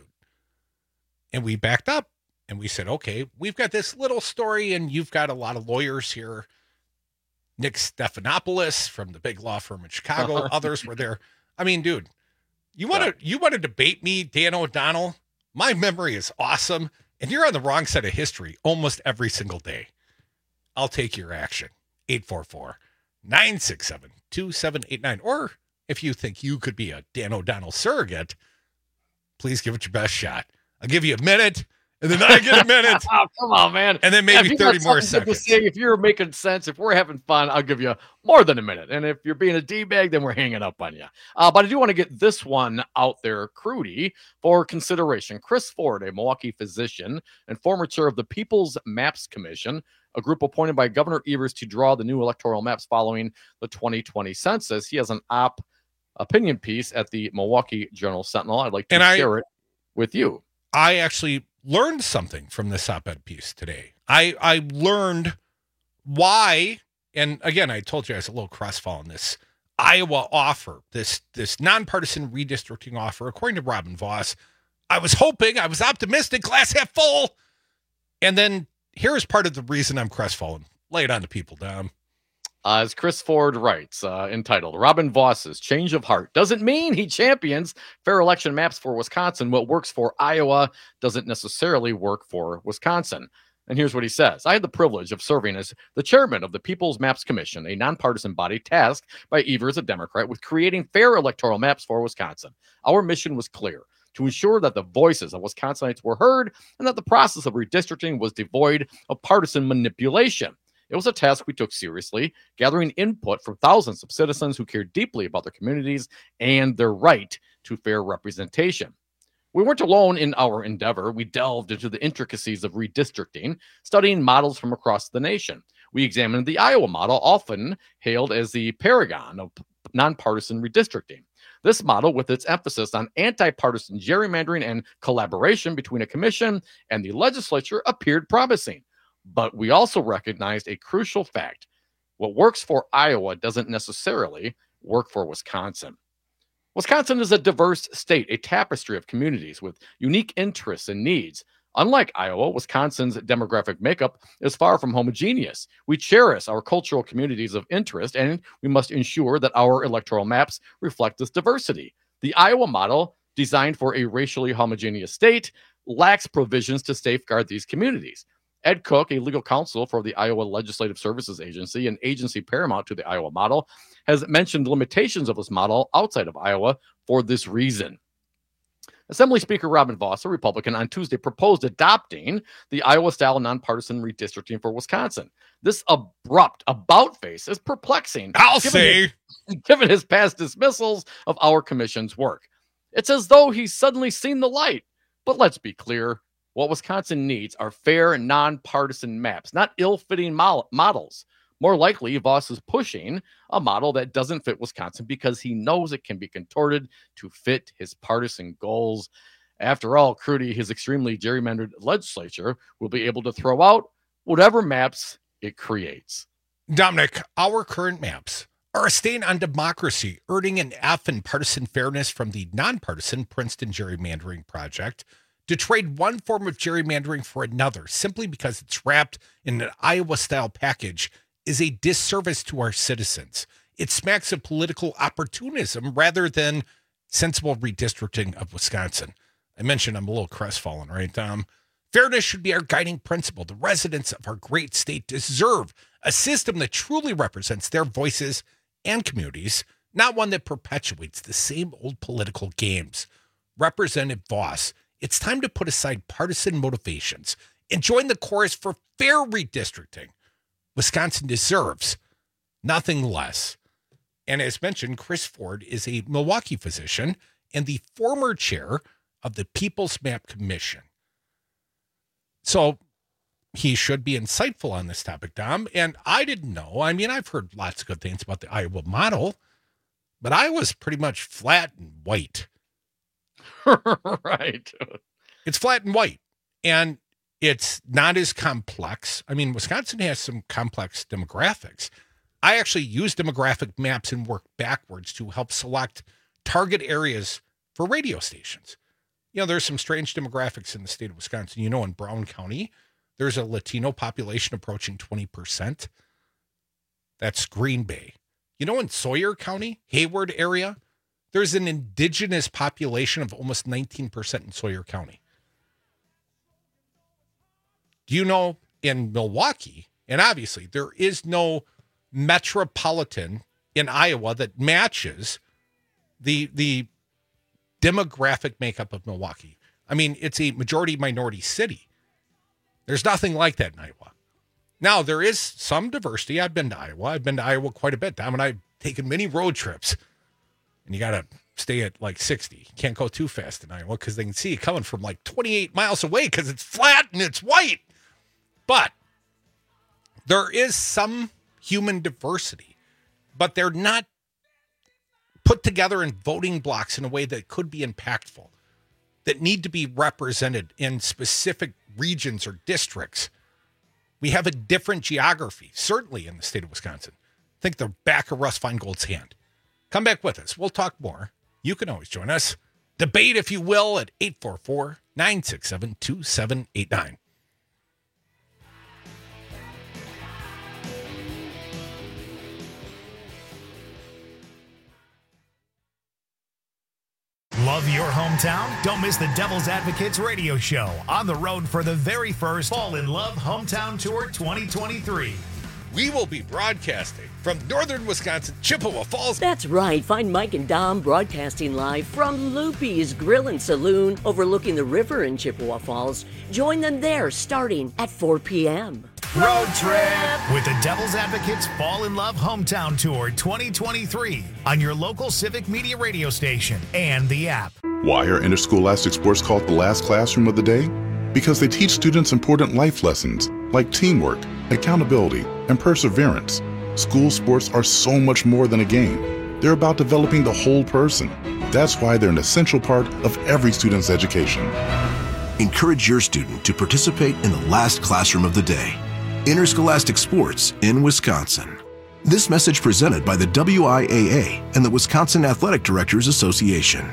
And we backed up and we said, okay, we've got this little story and you've got a lot of lawyers here. Nick Stephanopoulos from the big law firm in Chicago. Others were there. I mean, dude, you want to, you want to debate me, Dan O'Donnell? My memory is awesome. And you're on the wrong side of history almost every single day. I'll take your action. eight four four, nine six seven, two seven eight nine. Or if you think you could be a Dan O'Donnell surrogate, please give it your best shot. I'll give you a minute, and then I get a minute. Oh, come on, man. And then Yeah, maybe if you got thirty more something to seconds. say, if you're making sense, if we're having fun, I'll give you more than a minute. And if you're being a D-bag, then we're hanging up on you. Uh, but I do want to get this one out there, Crudy, for consideration. Chris Ford, a Milwaukee physician and former chair of the People's Maps Commission, a group appointed by Governor Evers to draw the new electoral maps following the twenty twenty census. He has an op opinion piece at the Milwaukee Journal Sentinel. I'd like to And I- share it with you. I actually learned something from this op-ed piece today. I, I learned why, and again, I told you I was a little crossfall on this Iowa offer, this, this nonpartisan redistricting offer, according to Robin Voss. I was hoping, I was optimistic, glass half full. And then here's part of the reason I'm crestfallen. Lay it on the people, Dom. Uh, as Chris Ford writes, uh, entitled, Robin Voss's change of heart doesn't mean he champions fair election maps for Wisconsin. What works for Iowa doesn't necessarily work for Wisconsin. And here's what he says. I had the privilege of serving as the chairman of the People's Maps Commission, a nonpartisan body tasked by Evers, a Democrat, with creating fair electoral maps for Wisconsin. Our mission was clear: to ensure that the voices of Wisconsinites were heard and that the process of redistricting was devoid of partisan manipulation. It was a task we took seriously, gathering input from thousands of citizens who cared deeply about their communities and their right to fair representation. We weren't alone in our endeavor. We delved into the intricacies of redistricting, studying models from across the nation. We examined the Iowa model, often hailed as the paragon of nonpartisan redistricting. This model, with its emphasis on anti-partisan gerrymandering and collaboration between a commission and the legislature, appeared promising. But we also recognized a crucial fact. What works for Iowa doesn't necessarily work for Wisconsin. Wisconsin is a diverse state, a tapestry of communities with unique interests and needs. Unlike Iowa, Wisconsin's demographic makeup is far from homogeneous. We cherish our cultural communities of interest, and we must ensure that our electoral maps reflect this diversity. The Iowa model, designed for a racially homogeneous state, lacks provisions to safeguard these communities. Ed Cook, a legal counsel for the Iowa Legislative Services Agency, an agency paramount to the Iowa model, has mentioned limitations of this model outside of Iowa for this reason. Assembly Speaker Robin Vos, a Republican, on Tuesday proposed adopting the Iowa-style nonpartisan redistricting for Wisconsin. This abrupt about-face is perplexing. I'll given say. His, given his past dismissals of our commission's work. It's as though he's suddenly seen the light. But let's be clear. What Wisconsin needs are fair, nonpartisan maps, not ill-fitting mo- models. More likely, Vos is pushing a model that doesn't fit Wisconsin because he knows it can be contorted to fit his partisan goals. After all, Crudy, his extremely gerrymandered legislature, will be able to throw out whatever maps it creates. Dominic, our current maps are a stain on democracy, earning an F in partisan fairness from the nonpartisan Princeton Gerrymandering Project. To trade one form of gerrymandering for another simply because it's wrapped in an Iowa-style package is a disservice to our citizens. It smacks of political opportunism rather than sensible redistricting of Wisconsin. I mentioned I'm a little crestfallen, right, Dom? Fairness should be our guiding principle. The residents of our great state deserve a system that truly represents their voices and communities, not one that perpetuates the same old political games. Representative Vos, it's time to put aside partisan motivations and join the chorus for fair redistricting. Wisconsin deserves nothing less. And as mentioned, Chris Ford is a Milwaukee physician and the former chair of the People's Map Commission. So he should be insightful on this topic, Dom. And I didn't know. I mean, I've heard lots of good things about the Iowa model, but Iowa's pretty much flat and white. Right. It's flat and white. And it's not as complex. I mean, Wisconsin has some complex demographics. I actually use demographic maps and work backwards to help select target areas for radio stations. You know, there's some strange demographics in the state of Wisconsin. You know, in Brown County, there's a Latino population approaching twenty percent. That's Green Bay. You know, in Sawyer County, Hayward area, there's an indigenous population of almost nineteen percent in Sawyer County. Do you know in Milwaukee, and obviously there is no metropolitan in Iowa that matches the the demographic makeup of Milwaukee. I mean, it's a majority minority city. There's nothing like that in Iowa. Now, there is some diversity. I've been to Iowa. I've been to Iowa quite a bit. Dom and I've taken many road trips. And you got to stay at like sixty. You can't go too fast in Iowa because they can see you coming from like twenty-eight miles away because it's flat and it's white. But there is some human diversity, but they're not put together in voting blocks in a way that could be impactful, that need to be represented in specific regions or districts. We have a different geography, certainly in the state of Wisconsin. Think the back of Russ Feingold's hand. Come back with us. We'll talk more. You can always join us. Debate, if you will, at eight four four, nine six seven, two seven eight nine. Love your hometown? Don't miss the Devil's Advocates radio show on the road for the very first Fall in Love Hometown Tour twenty twenty-three. We will be broadcasting from northern Wisconsin, Chippewa Falls. That's right. Find Mike and Dom broadcasting live from Loopy's Grill and Saloon overlooking the river in Chippewa Falls. Join them there starting at four p.m. Road trip with the Devil's Advocates Fall in Love Hometown Tour twenty twenty-three on your local Civic Media radio station and the app. Why are interscholastic sports called the last classroom of the day? Because they teach students important life lessons like teamwork, accountability, and perseverance. School sports are so much more than a game. They're about developing the whole person. That's why they're an essential part of every student's education. Encourage your student to participate in the last classroom of the day. Interscholastic Sports in Wisconsin. This message presented by the W I A A and the Wisconsin Athletic Directors Association.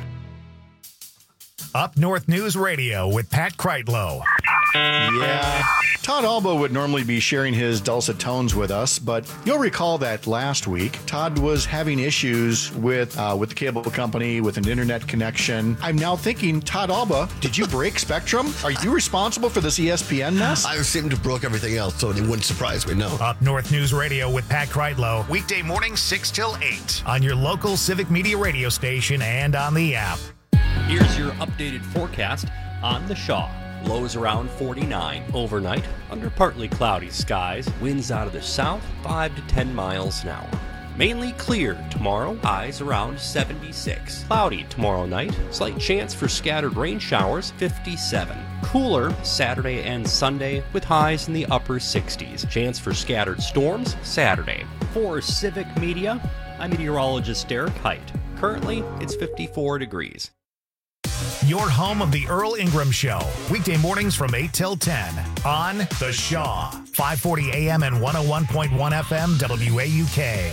Up North News Radio with Pat Kreitlow. Yeah. Todd Alba would normally be sharing his dulcet tones with us, but you'll recall that last week, Todd was having issues with uh, with the cable company, with an internet connection. I'm now thinking, Todd Alba, did you break Spectrum? Are you responsible for this E S P N mess? I seem to have broke everything else, so it wouldn't surprise me, no. Up North News Radio with Pat Kreitlow, weekday mornings six till eight on your local Civic Media radio station and on the app. Here's your updated forecast on the Shaw. Lows around forty-nine overnight, under partly cloudy skies, winds out of the south, five to ten miles an hour. Mainly clear tomorrow, highs around seventy-six. Cloudy tomorrow night, slight chance for scattered rain showers, fifty-seven. Cooler Saturday and Sunday with highs in the upper sixties. Chance for scattered storms Saturday. For Civic Media, I'm meteorologist Derek Height. Currently, it's fifty-four degrees. Your home of the Earl Ingram Show. Weekday mornings from eight till ten on The Shaw. five forty A M and one oh one point one F M W A U K.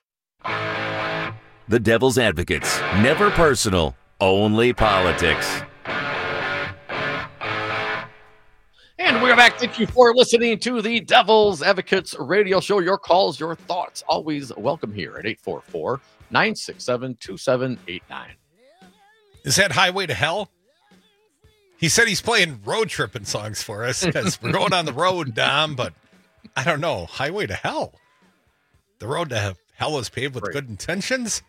The Devil's Advocates. Never personal, only politics. And we're back. Thank you for listening to the Devil's Advocates radio show. Your calls, your thoughts, always welcome here at eight four four, nine six seven, two seven eight nine. Is that Highway to Hell? He said he's playing road tripping songs for us because we're going on the road, Dom, but I don't know. Highway to Hell. The road to hell is paved with Great. good intentions.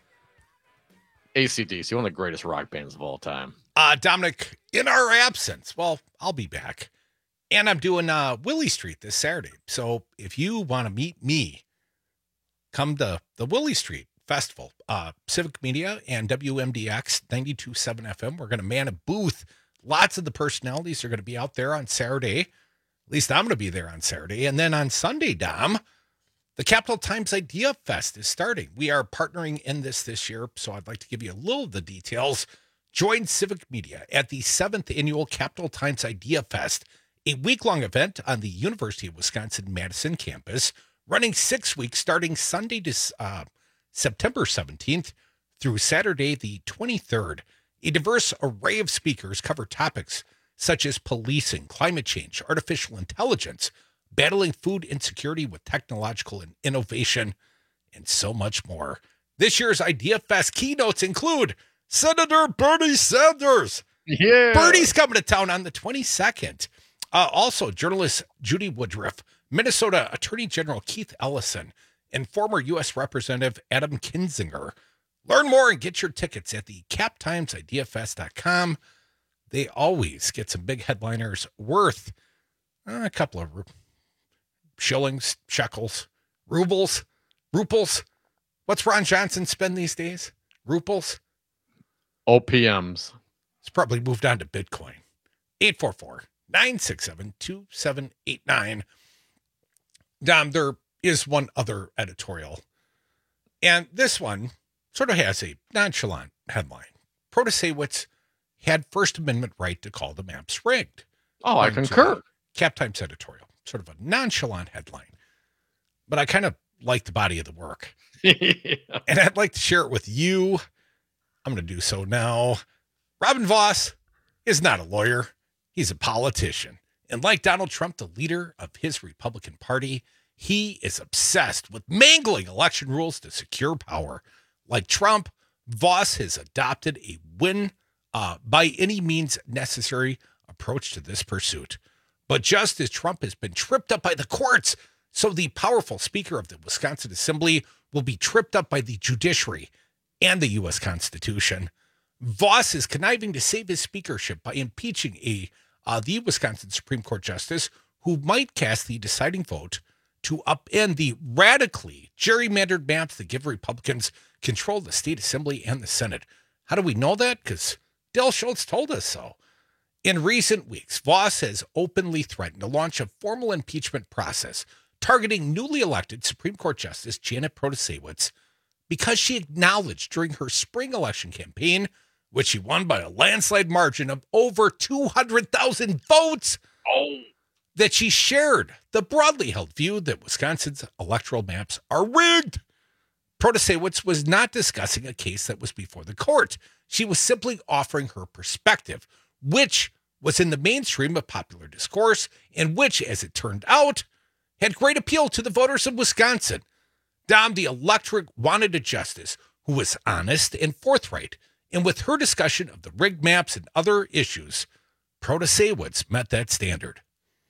A C D C, one of the greatest rock bands of all time. Uh, Dominic, in our absence, well, I'll be back. And I'm doing uh, Willie Street this Saturday. So if you want to meet me, come to the Willie Street Festival. Uh, Civic Media and W M D X ninety-two point seven F M. We're going to man a booth. Lots of the personalities are going to be out there on Saturday. At least I'm going to be there on Saturday. And then on Sunday, Dom, the Capital Times Idea Fest is starting. We are partnering in this this year, so I'd like to give you a little of the details. Join Civic Media at the seventh Annual Capital Times Idea Fest, a week-long event on the University of Wisconsin-Madison campus, running six weeks starting Sunday to uh, September seventeenth through Saturday the twenty-third. A diverse array of speakers cover topics such as policing, climate change, artificial intelligence, battling food insecurity with technological and innovation, and so much more. This year's Idea Fest keynotes include Senator Bernie Sanders. Yeah. Bernie's coming to town on the twenty-second. Uh, also, journalist Judy Woodruff, Minnesota Attorney General Keith Ellison, and former U S Representative Adam Kinzinger. Learn more and get your tickets at the cap times idea fest dot com. They always get some big headliners worth uh, a couple of ru- shillings, shekels, rubles, ruples. What's Ron Johnson spend these days? Ruples? O P Ms. It's probably moved on to Bitcoin. eight four four, nine six seven, two seven eight nine. Dom, there is one other editorial. And this one sort of has a nonchalant headline. Protasewicz had First Amendment right to call the maps rigged. Oh, I concur. Cap Times editorial. Sort of a nonchalant headline. But I kind of like the body of the work. Yeah. And I'd like to share it with you. I'm going to do so now. Robin Vos is not a lawyer. He's a politician. And like Donald Trump, the leader of his Republican Party, he is obsessed with mangling election rules to secure power. Like Trump, Vos has adopted a win uh, by any means necessary approach to this pursuit. But just as Trump has been tripped up by the courts, so the powerful Speaker of the Wisconsin Assembly will be tripped up by the judiciary and the U S Constitution. Vos is conniving to save his speakership by impeaching a uh, the Wisconsin Supreme Court justice who might cast the deciding vote to upend the radically gerrymandered maps that give Republicans control of the state assembly and the Senate. How do we know that? Because Del Schultz told us so. In recent weeks, Vos has openly threatened to launch a formal impeachment process targeting newly elected Supreme Court Justice Janet Protasewicz because she acknowledged during her spring election campaign, which she won by a landslide margin of over two hundred thousand votes, oh. that she shared the broadly held view that Wisconsin's electoral maps are rigged. Protasewicz was not discussing a case that was before the court. She was simply offering her perspective, which was in the mainstream of popular discourse and which, as it turned out, had great appeal to the voters of Wisconsin. Dom, the electorate wanted a justice who was honest and forthright, and with her discussion of the rigged maps and other issues, Protasewicz met that standard.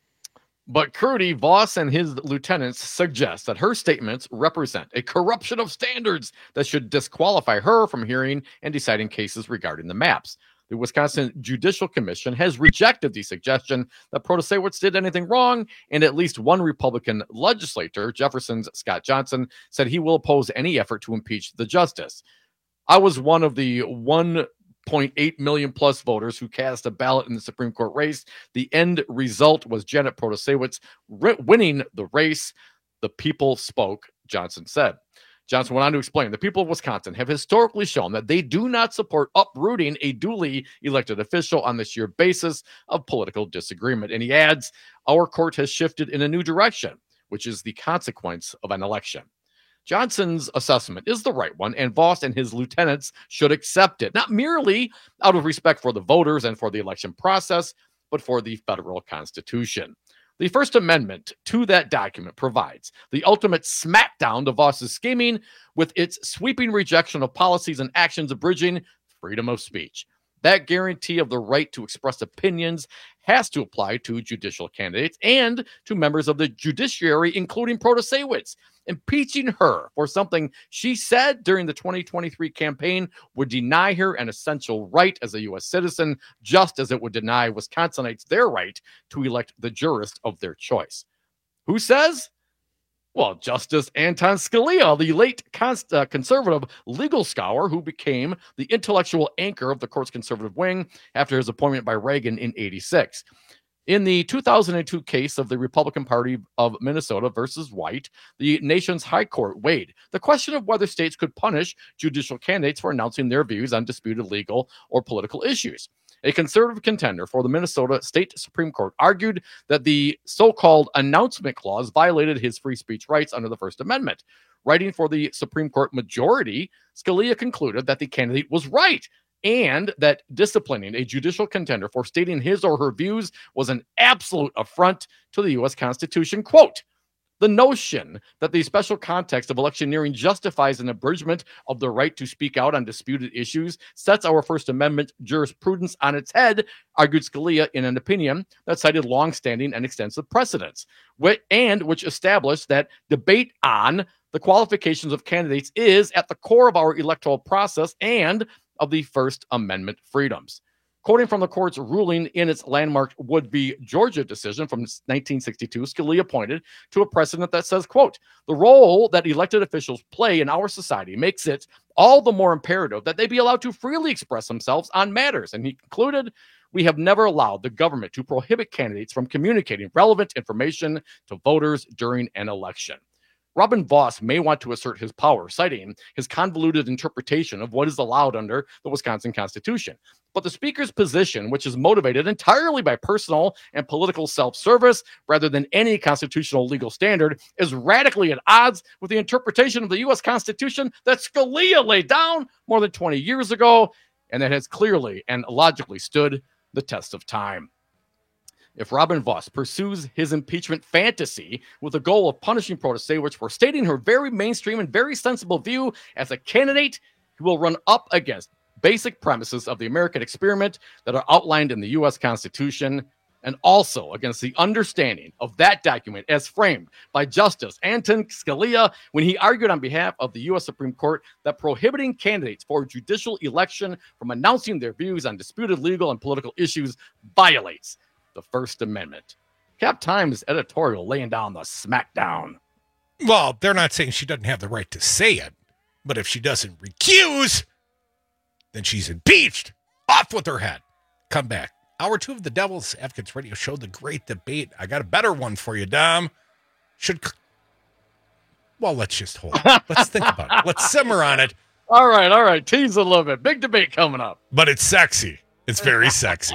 But Crudy, Voss, and his lieutenants suggest that her statements represent a corruption of standards that should disqualify her from hearing and deciding cases regarding the maps. The Wisconsin Judicial Commission has rejected the suggestion that Protasewicz did anything wrong, and at least one Republican legislator, Jefferson's Scott Johnson, said he will oppose any effort to impeach the justice. I was one of the one point eight million plus voters who cast a ballot in the Supreme Court race. The end result was Janet Protasewicz winning the race. The people spoke, Johnson said. Johnson went on to explain, the people of Wisconsin have historically shown that they do not support uprooting a duly elected official on the sheer basis of political disagreement. And he adds, our court has shifted in a new direction, which is the consequence of an election. Johnson's assessment is the right one, and Voss and his lieutenants should accept it, not merely out of respect for the voters and for the election process, but for the federal Constitution. The First Amendment to that document provides the ultimate smackdown to Voss's scheming with its sweeping rejection of policies and actions abridging freedom of speech. That guarantee of the right to express opinions has to apply to judicial candidates and to members of the judiciary, including Protasewicz. Impeaching her for something she said during the twenty twenty-three campaign would deny her an essential right as a U S citizen, just as it would deny Wisconsinites their right to elect the jurist of their choice. Who says? Well, Justice Anton Scalia, the late cons- uh, conservative legal scholar who became the intellectual anchor of the court's conservative wing after his appointment by Reagan in eighty-six. In the two thousand two case of the Republican Party of Minnesota versus White, the nation's high court weighed the question of whether states could punish judicial candidates for announcing their views on disputed legal or political issues. A conservative contender for the Minnesota State Supreme Court argued that the so-called announcement clause violated his free speech rights under the First Amendment. Writing for the Supreme Court majority, Scalia concluded that the candidate was right and that disciplining a judicial contender for stating his or her views was an absolute affront to the U S Constitution. Quote, the notion that the special context of electioneering justifies an abridgment of the right to speak out on disputed issues sets our First Amendment jurisprudence on its head, argued Scalia in an opinion that cited long-standing and extensive precedents, and which established that debate on the qualifications of candidates is at the core of our electoral process and of the First Amendment freedoms. Quoting from the court's ruling in its landmark Wood v. Georgia decision from nineteen sixty-two, Scalia pointed to a precedent that says, quote, the role that elected officials play in our society makes it all the more imperative that they be allowed to freely express themselves on matters. And he concluded, we have never allowed the government to prohibit candidates from communicating relevant information to voters during an election. Robin Voss may want to assert his power, citing his convoluted interpretation of what is allowed under the Wisconsin Constitution. But the Speaker's position, which is motivated entirely by personal and political self-service rather than any constitutional legal standard, is radically at odds with the interpretation of the U S Constitution that Scalia laid down more than twenty years ago, and that has clearly and logically stood the test of time. If Robin Voss pursues his impeachment fantasy with the goal of punishing Protasewicz for stating her very mainstream and very sensible view as a candidate, he will run up against basic premises of the American experiment that are outlined in the U S Constitution, and also against the understanding of that document as framed by Justice Anton Scalia when he argued on behalf of the U S Supreme Court that prohibiting candidates for judicial election from announcing their views on disputed legal and political issues violates the First Amendment. Cap Times editorial laying down the smackdown. Well, they're not saying she doesn't have the right to say it, but if she doesn't recuse, then she's impeached. Off with her head. Come back. Hour two of the Devil's Advocates Radio Show, The Great Debate. I got a better one for you, Dom. Should Well, let's just hold it. Let's think about it. Let's simmer on it. All right, all right. Tease a little bit. Big debate coming up. But it's sexy. It's very sexy.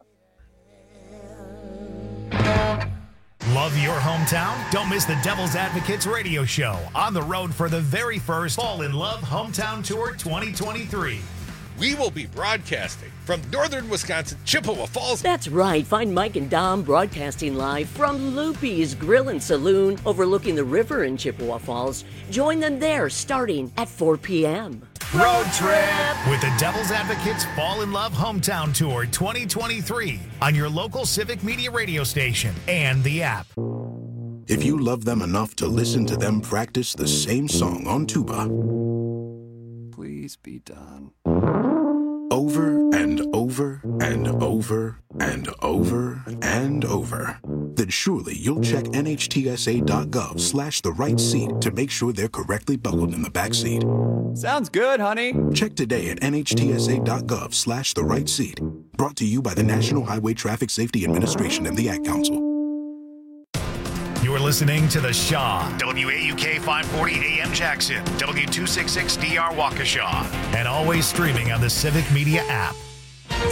Love your hometown? Don't miss the Devil's Advocates radio show on the road for the very first Fall in Love Hometown Tour twenty twenty-three. We will be broadcasting from northern Wisconsin, Chippewa Falls. That's right. Find Mike and Dom broadcasting live from Loopy's Grill and Saloon overlooking the river in Chippewa Falls. Join them there starting at four p.m. Road trip with the Devil's Advocates Fall in Love Hometown Tour twenty twenty-three on your local Civic Media radio station and the app. If you love them enough to listen to them practice the same song on tuba, Please be done. over and over and over and over and over, then surely you'll check nhtsa.gov slash the right seat to make sure they're correctly buckled in the back seat. Sounds good, honey. Check today at nhtsa.gov slash the right seat. Brought to you by the National Highway Traffic Safety Administration and the Ad Council. You're listening to The Shaw, W A U K five forty A M Jackson, W two sixty-six D R Waukesha, and always streaming on the Civic Media app.